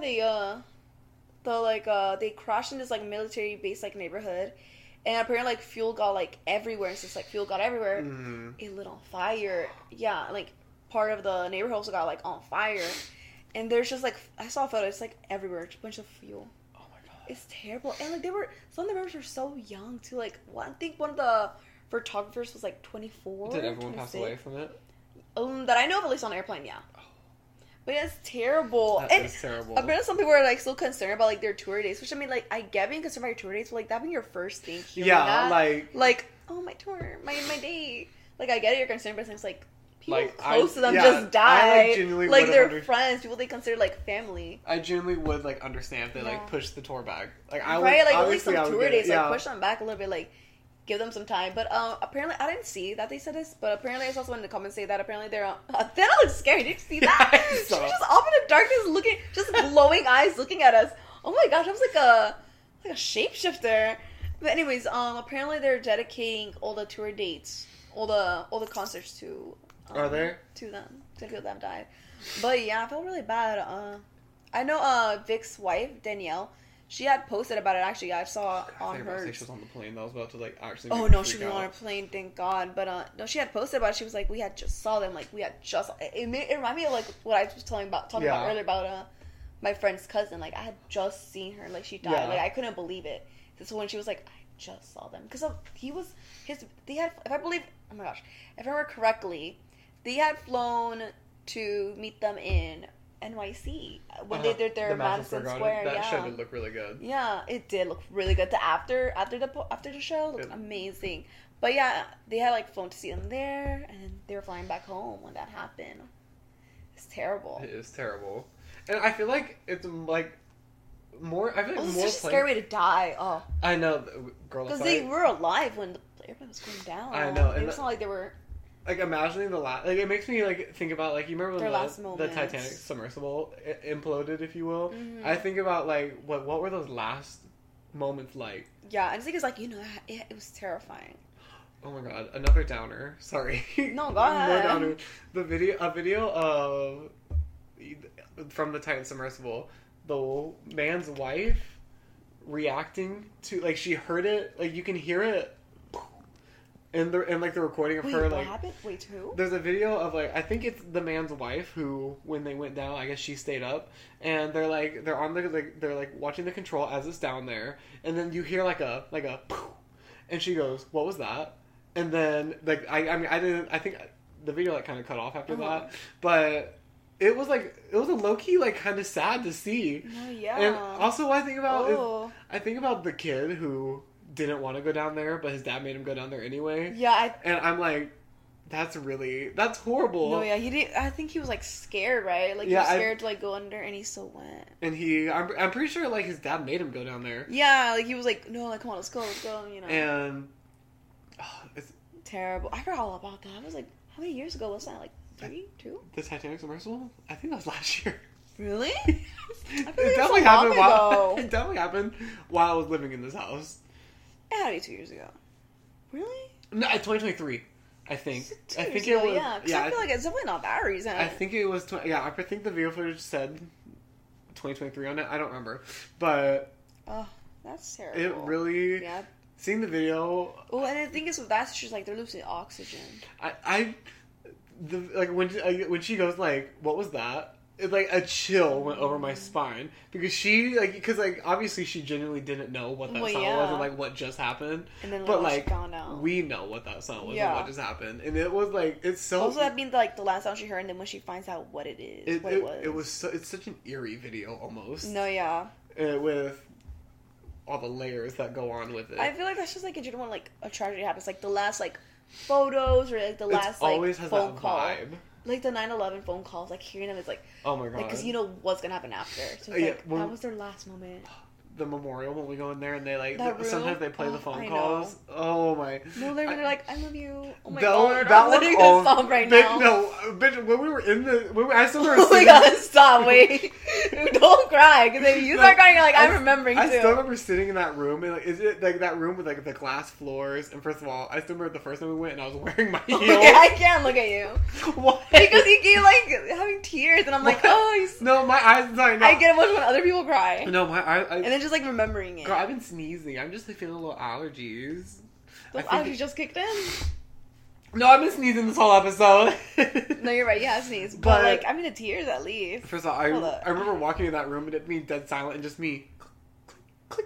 they crashed in this like military base like neighborhood. And apparently, like, fuel got, like, everywhere. And since, like, fuel got everywhere, it lit on fire. Yeah, like, part of the neighborhood also got, like, on fire. And there's just, like, I saw a photo. It's, like, everywhere. Just a bunch of fuel. Oh, my God. It's terrible. And, like, some of the members were so young, too. Like, I think one of the photographers was, like, 24. Did everyone 26. pass away from it? That I know of, at least on an airplane, yeah. But yeah, it's terrible. That is terrible. Apparently some people are, like, so concerned about, like, their tour dates. Which, I mean, like, I get being concerned about your tour dates, but, like, that being your first thing hearing that. Like, oh, my tour, my date. Like, I get it, you're concerned, but it's like, people like, close to them just die. Like, they're friends, people they consider, like, family. I genuinely would, like, understand if they, like, push the tour back. Like, I would, right, like, at least some I would tour dates, like, push them back a little bit, like, give them some time. But apparently, I didn't see that they said this, but apparently I saw someone in the comments say that apparently they're that looks scary. Did you see that? Yeah, She was just off in the darkness looking, just glowing eyes looking at us. Oh my gosh, I was like a shapeshifter. But anyways, apparently they're dedicating all the tour dates, all the concerts to are there? To them, to people that have died. But yeah, I felt really bad. I know Vic's wife, Danielle, she had posted about it. Actually, I saw on her. She was on the plane. That was about to like actually. Oh no, she was on a plane. Thank God. But no, she had posted about it. She was like, we had just saw them. Like we had just. It reminded me of like what I was talking about earlier about my friend's cousin. Like I had just seen her. Like she died. Yeah. Like I couldn't believe it. This is when she was like, I just saw them because they had. If I believe, oh my gosh, if I remember correctly, they had flown to meet them in NYC when they did their Madison Square. That show did look really good. Yeah, it did look really good. After the show looked amazing. But yeah, they had like flown to see them there, and they were flying back home when that happened. It's terrible. It is terrible, and I feel like it's like more. I feel like more. It's such a scary way to die. Oh, I know, girl. Because they were alive when the airplane was going down. I know, and it's not like they were. Like, imagining the last... Like, it makes me, like, think about, like, you remember when the Titanic submersible imploded, if you will? Mm-hmm. I think about, like, what were those last moments like? Yeah, I just think it's like, it was terrifying. Oh my god, another downer. Sorry. No, go ahead. More downer. A video of... From the Titan submersible, the man's wife reacting to... Like, she heard it. Like, you can hear it. And like the recording of her, like, what happened? Wait, who? There's a video of like I think it's the man's wife who, when they went down, I guess she stayed up, and they're on they're watching the control as it's down there, and then you hear like a poof, and she goes, "What was that?" And then like I think the video like kind of cut off after that, but it was a low key like kind of sad to see. Oh yeah. And also what I think about is the kid who didn't want to go down there, but his dad made him go down there anyway. Yeah, and I'm like, that's horrible. No, yeah, he did. I think he was like scared, right? Like he was scared to like go under, and he still went. And I'm pretty sure like his dad made him go down there. Yeah, like he was like, no, like come on, let's go, you know. And it's terrible. I forgot all about that. I was like, how many years ago was that? Like 3, 2? The Titanic submersible? I think that was last year. Really? It definitely happened it definitely happened while I was living in this house. It had to be 2 years ago. Really? No, 2023. I think. I think it was. Yeah, I feel like it's definitely not that recent. I think it was. I think the video footage said 2023 on it. I don't remember, but oh, that's terrible. It really. Yeah. Seeing the video. Oh, and the thing is with that, it's just like they're losing oxygen. When she goes like, "What was that?" It, like a chill went over my spine because because obviously she genuinely didn't know what that sound was and like what just happened. And then but like we know what that sound was and what just happened, and it was like it's so. Also, that means like the last sound she heard, and then when she finds out what it is, it's such an eerie video almost. No, yeah. With all the layers that go on with it, I feel like that's just like in general when like a tragedy happens, like the last like photos or like the last like always has phone that call. Vibe. Like the 9/11 phone calls, like hearing them is like, oh my god, because you know what's gonna happen after. So it's that was their last moment. The memorial when we go in there and they like sometimes they play the phone calls. Oh my! No, they're like, "I love you." Oh my god, I'm letting this stop right now. No, bitch, when we were in I still remember. Oh my god, stop! Wait, don't cry because if you start crying, you're like, I'm remembering too. I still remember sitting in that room and like, is it like that room with like the glass floors? And first of all, I still remember the first time we went and I was wearing my heels. Okay, I can't look at you. Why? Because you keep like having tears, and I'm like, no, my eyes. Sorry, no. I get emotional when other people cry. No, my eyes. And then just like remembering it. Girl, I've been sneezing. I'm just like feeling a little allergies. Those allergies just kicked in. No, I've been sneezing this whole episode. No, you're right. Yeah, I sneezed. But like, I'm in the tears at least. First of all, I remember walking in that room and it being dead silent and just me. Click, click,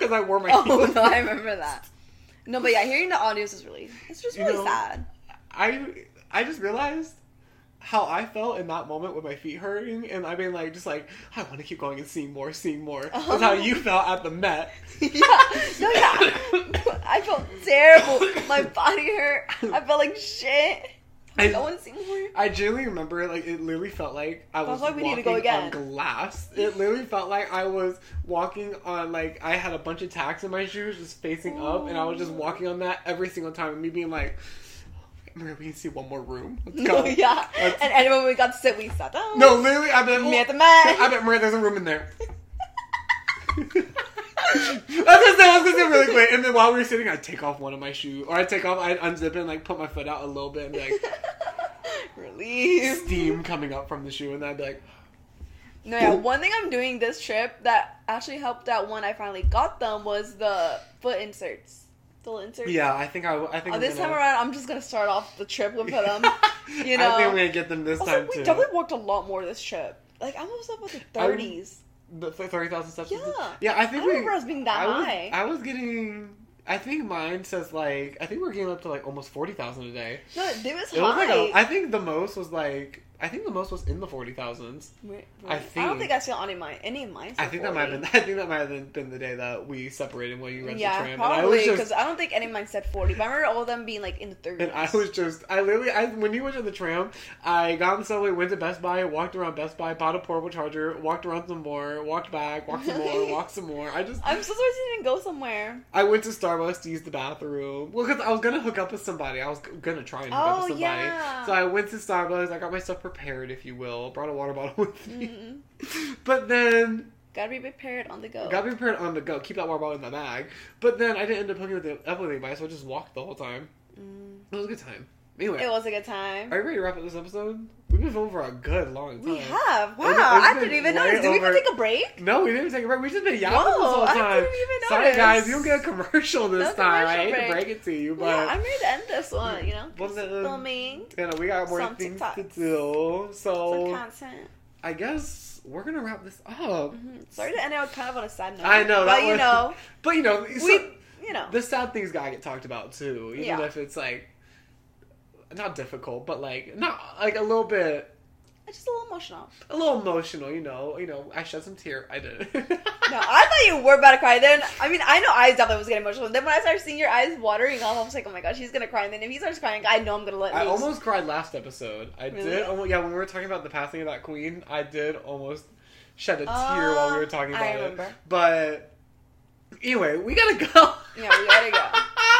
because I wore my Oh, heels. no, I remember that. No, but yeah, hearing the audios is really, it's just really sad. I just realized how I felt in that moment with my feet hurting, and I mean, like, just like, I want to keep going and seeing more. That's how you felt at the Met. Yeah. No, yeah. I felt terrible. My body hurt. I felt like shit. I want to see more. I genuinely remember, like, it literally felt like I was like we need to walking go again. on glass. It literally felt like I was walking on, like, I had a bunch of tacks in my shoes just facing up, and I was just walking on that every single time, and me being like, Maria, we can see one more room. Let's go. Yeah. And when we got to sit, we sat down. No, literally, I bet... Me at the Met. I bet, Maria, there's a room in there. I was gonna say really quick, and then while we were sitting, I'd take off one of my shoes, or I'd unzip it and like put my foot out a little bit and be like, relief, steam coming up from the shoe, and then I'd be like, no, yeah. One thing I'm doing this trip that actually helped out when I finally got them was the foot inserts. The inserts. Yeah, I think this time around, I'm just gonna start off the trip with them. You know, I think I'm gonna get them this time too. We definitely walked a lot more this trip. Like I was up with the 30s. The 30,000 steps. Yeah, yeah. I think I remember us being that high. I was getting. I think mine says like. I think we're getting up to like almost 40,000 a day. No, it was high. Was like I think the most was like. I think the most was in the 40,000s. Really? I think. I don't think I saw any of mine. I think that might have been the day that we separated when you rented the tram. Probably because I don't think any of mine said 40. But I remember all of them being like in the 30s. And when you went on the tram, I got on the subway, went to Best Buy, walked around Best Buy, bought a portable charger, walked around some more, walked back, walked some more, walked some more. I'm so surprised you didn't go somewhere. I went to Starbucks to use the bathroom. Well, because I was gonna hook up with somebody. I was gonna try and hook up with somebody. Yeah. So I went to Starbucks. I got my stuff prepared, if you will. Brought a water bottle with me. But then... Gotta be prepared on the go. Keep that water bottle in the bag. But then I didn't end up hooking up with anybody, so I just walked the whole time. It was a good time. Anyway. It was a good time. Are you ready to wrap up this episode? We've been filming for a good long time. We have. Wow. I didn't even notice. Did we even take a break? No, we didn't take a break. We've just been yapping this whole time. I didn't even notice. Sorry, guys. You don't get a commercial this time. I hate to break it to you, but... Yeah, I'm ready to end this one, you know? Filming. You know, we got more things to do. So... Some content. I guess we're going to wrap this up. Mm-hmm. Sorry to end out kind of on a sad note. I know. But, you know... But, you know... You know. The sad things gotta get talked about, too. Even if it's, like... Not difficult, but like not like a little bit. Just a little emotional. A little emotional, you know. I shed some tears. I did. No, I thought you were about to cry. Then I mean, I know I definitely was getting emotional. Then when I started seeing your eyes watering off, I was like, oh my gosh, he's gonna cry. And then if he starts crying, I know I'm gonna let. I almost cried last episode. I really? did. Yeah, when we were talking about the passing of that queen, I did almost shed a tear while we were talking about it. But anyway, we gotta go. Yeah, we gotta go.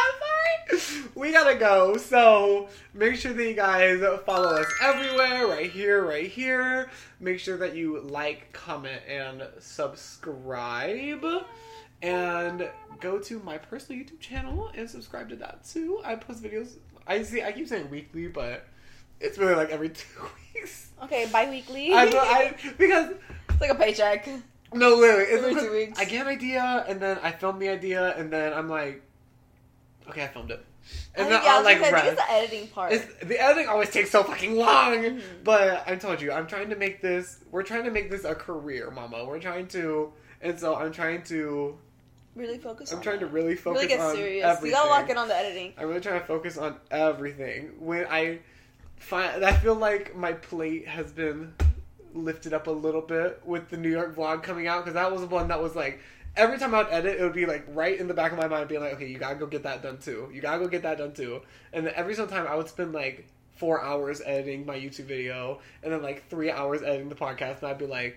We gotta go, so make sure that you guys follow us everywhere, right here. Make sure that you like, comment, and subscribe. And go to my personal YouTube channel and subscribe to that too. I post videos, I keep saying weekly, but it's really like every 2 weeks. Okay, bi-weekly. Because it's like a paycheck. No, literally. Every 2 weeks. I get an idea, and then I film the idea, and then I'm like, okay, I filmed it. And then I'll like I think it's the editing part. The editing always takes so fucking long. Mm-hmm. But I told you, we're trying to make this a career, mama. And so I'm trying to really focus on really focus really get on serious. everything. You gotta lock in on the editing. I'm really trying to focus on everything. When I feel like my plate has been lifted up a little bit with the New York vlog coming out, because that was one that was like, every time I'd edit, it would be like right in the back of my mind being like, okay, you gotta go get that done too. And then every single time I would spend like 4 hours editing my YouTube video and then like 3 hours editing the podcast, and I'd be like,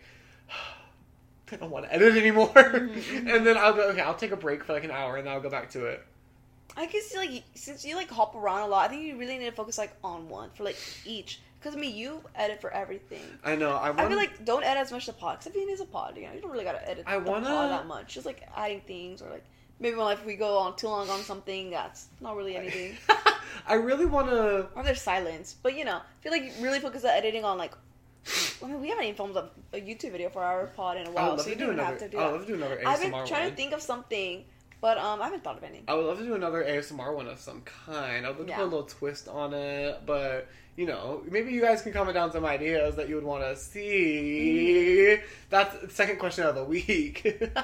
I don't want to edit anymore. Mm-hmm. And then I'll be okay, I'll take a break for like an hour and then I'll go back to it. I guess since you like hop around a lot, I think you really need to focus like on one for like each. Because, I mean, you edit for everything. I know. I feel like, don't edit as much the pod. Because if it is a pod, you know, you don't really got to edit the pod that much. Just, like, adding things. Or, like, maybe if we go on too long on something, that's not really anything. I really want to... Or there's silence. But, you know, I feel like you really focus on editing on, like... I mean, we haven't even filmed a YouTube video for our pod in a while. So you don't have to do that. I'll do another ASMR I've been trying to think of something But I haven't thought of any. I would love to do another ASMR one of some kind. I would love to put a little twist on it, but maybe you guys can comment down some ideas that you would want to see. That's the second question of the week.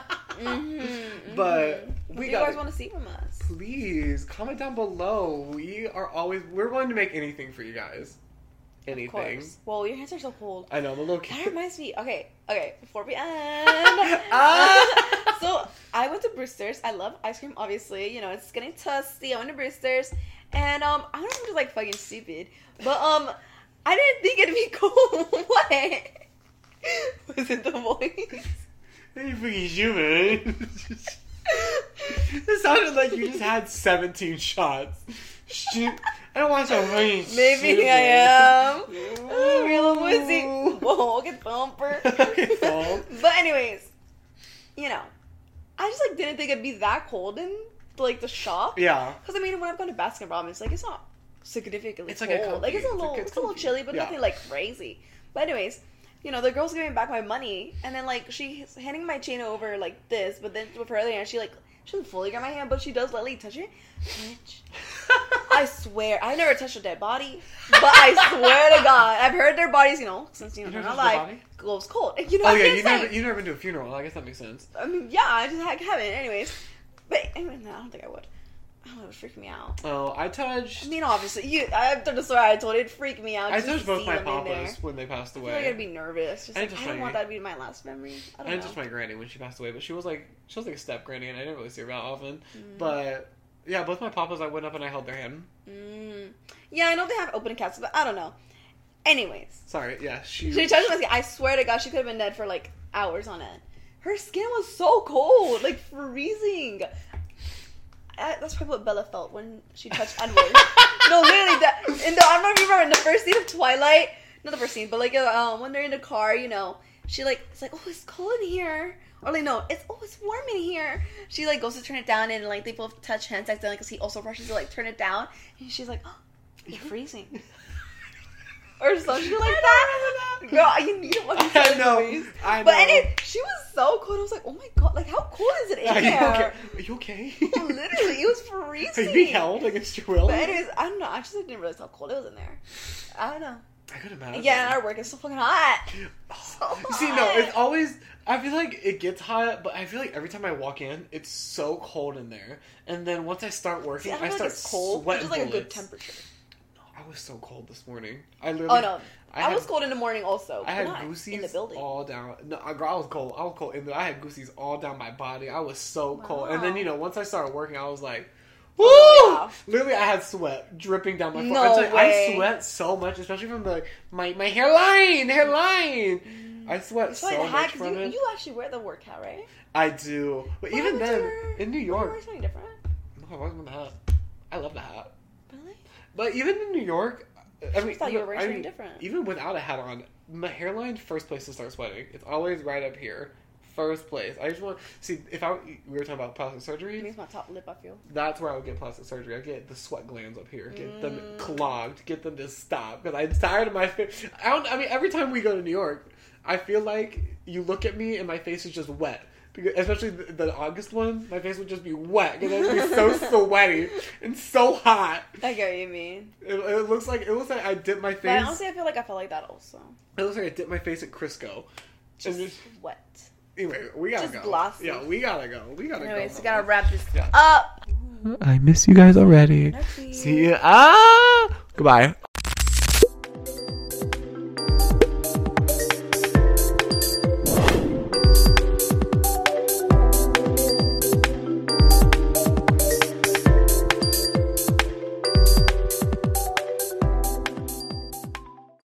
But what do you guys want to see from us? Please comment down below. We're willing to make anything for you guys. Anything. Of course. Well, your hands are so cold. I know, I'm a little kid. That reminds me. Okay, before we end. So, I went to Brewster's. I love ice cream, obviously. It's getting toasty. I went to Brewster's. And, I don't know if I'm just, like, fucking stupid. But, I didn't think it'd be cold. What? Was it the voice? You freaking human. It sounded like you just had 17 shots. Shoot. I don't want to fucking maybe I am. Oh, real pussy. Whoa, get bumper. But anyways, I just like didn't think it'd be that cold in like the shop. Yeah. Because when I've gone to Baskin Robbins, like it's not significantly cold. Like it's a little chilly, but nothing like crazy. But anyways, the girl's giving me back my money, and then like she's handing my chain over like this, but then with her other hand, she doesn't fully grab my hand, but she does lightly touch it. Bitch. I swear, I never touched a dead body, but I swear to God, I've heard their bodies, since they're not alive, goes cold. You've never been to a funeral. I guess that makes sense. I mean, yeah, I just haven't. Anyways, but I don't think I would. Oh, it would freak me out. Oh, I touched. I mean, obviously, I'm sorry. I told you it'd freak me out. I touched both my papas when they passed away. I feel like I'd be nervous. I don't want that to be my last memory. I didn't touch my granny when she passed away, but she was like a step granny, and I didn't really see her that often. But yeah, both my papas, I went up and I held their hand. Yeah, I know they have open casts, but I don't know. Anyways, sorry. Yeah, she touched my skin. I swear to God, she could have been dead for like hours on end. Her skin was so cold, like freezing. That's probably what Bella felt when she touched Edward. No, literally, I don't know if you remember in the first scene of Twilight. Not the first scene, but like when they're in the car, she like it's like, oh, it's cold in here, or like no, it's warm in here. She like goes to turn it down, and like they both touch hands accidentally because he also rushes to like turn it down, and she's like, oh, you're freezing. Or something like that. Girl, you need to watch these movies. I know. But anyway, she was so cold. I was like, oh my God, like how cold is it in there? Are you okay? Literally, it was freezing. Are you being held against your will? But anyways, I don't know. I just didn't realize how cold it was in there. I don't know. I could imagine. Yeah, and our work is so fucking hot. So hot. See, no, it's always. I feel like it gets hot, but I feel like every time I walk in, it's so cold in there. And then once I start working, I start it's cold. sweating. It's like a good temperature. I was so cold this morning. I was cold in the morning also. I had goosies in the building. All down. No, girl, I was cold. I was cold. And I had goosies all down my body. I was so cold. And then, once I started working, I was like, woo! Oh, yeah. Literally, I had sweat dripping down my forehead. No way. I sweat so much, especially from my hairline. I sweat so much from it. You actually wear the work hat, right? I do. But even then, in New York. Why something different? No, I wasn't with the hat. I love the hat. Really? But even in New York, I thought you were wearing something different. Even without a hat on, my hairline, first place to start sweating. It's always right up here. First place. I just want to see we were talking about plastic surgery. It makes my top lip, I feel. That's where I would get plastic surgery. I get the sweat glands up here, get them clogged, get them to stop because I'm tired of my face. Every time we go to New York, I feel like you look at me and my face is just wet. Because, especially the August ones, my face would just be wet because it would be so sweaty and so hot. I get what you mean. It looks like I dipped my face. But honestly, I feel like that also. It looks like I dipped my face at Crisco. Just wet. Anyway, we gotta go. Glossy. Yeah, we gotta go. Anyways, we gotta wrap this up. I miss you guys already. See ya. Goodbye.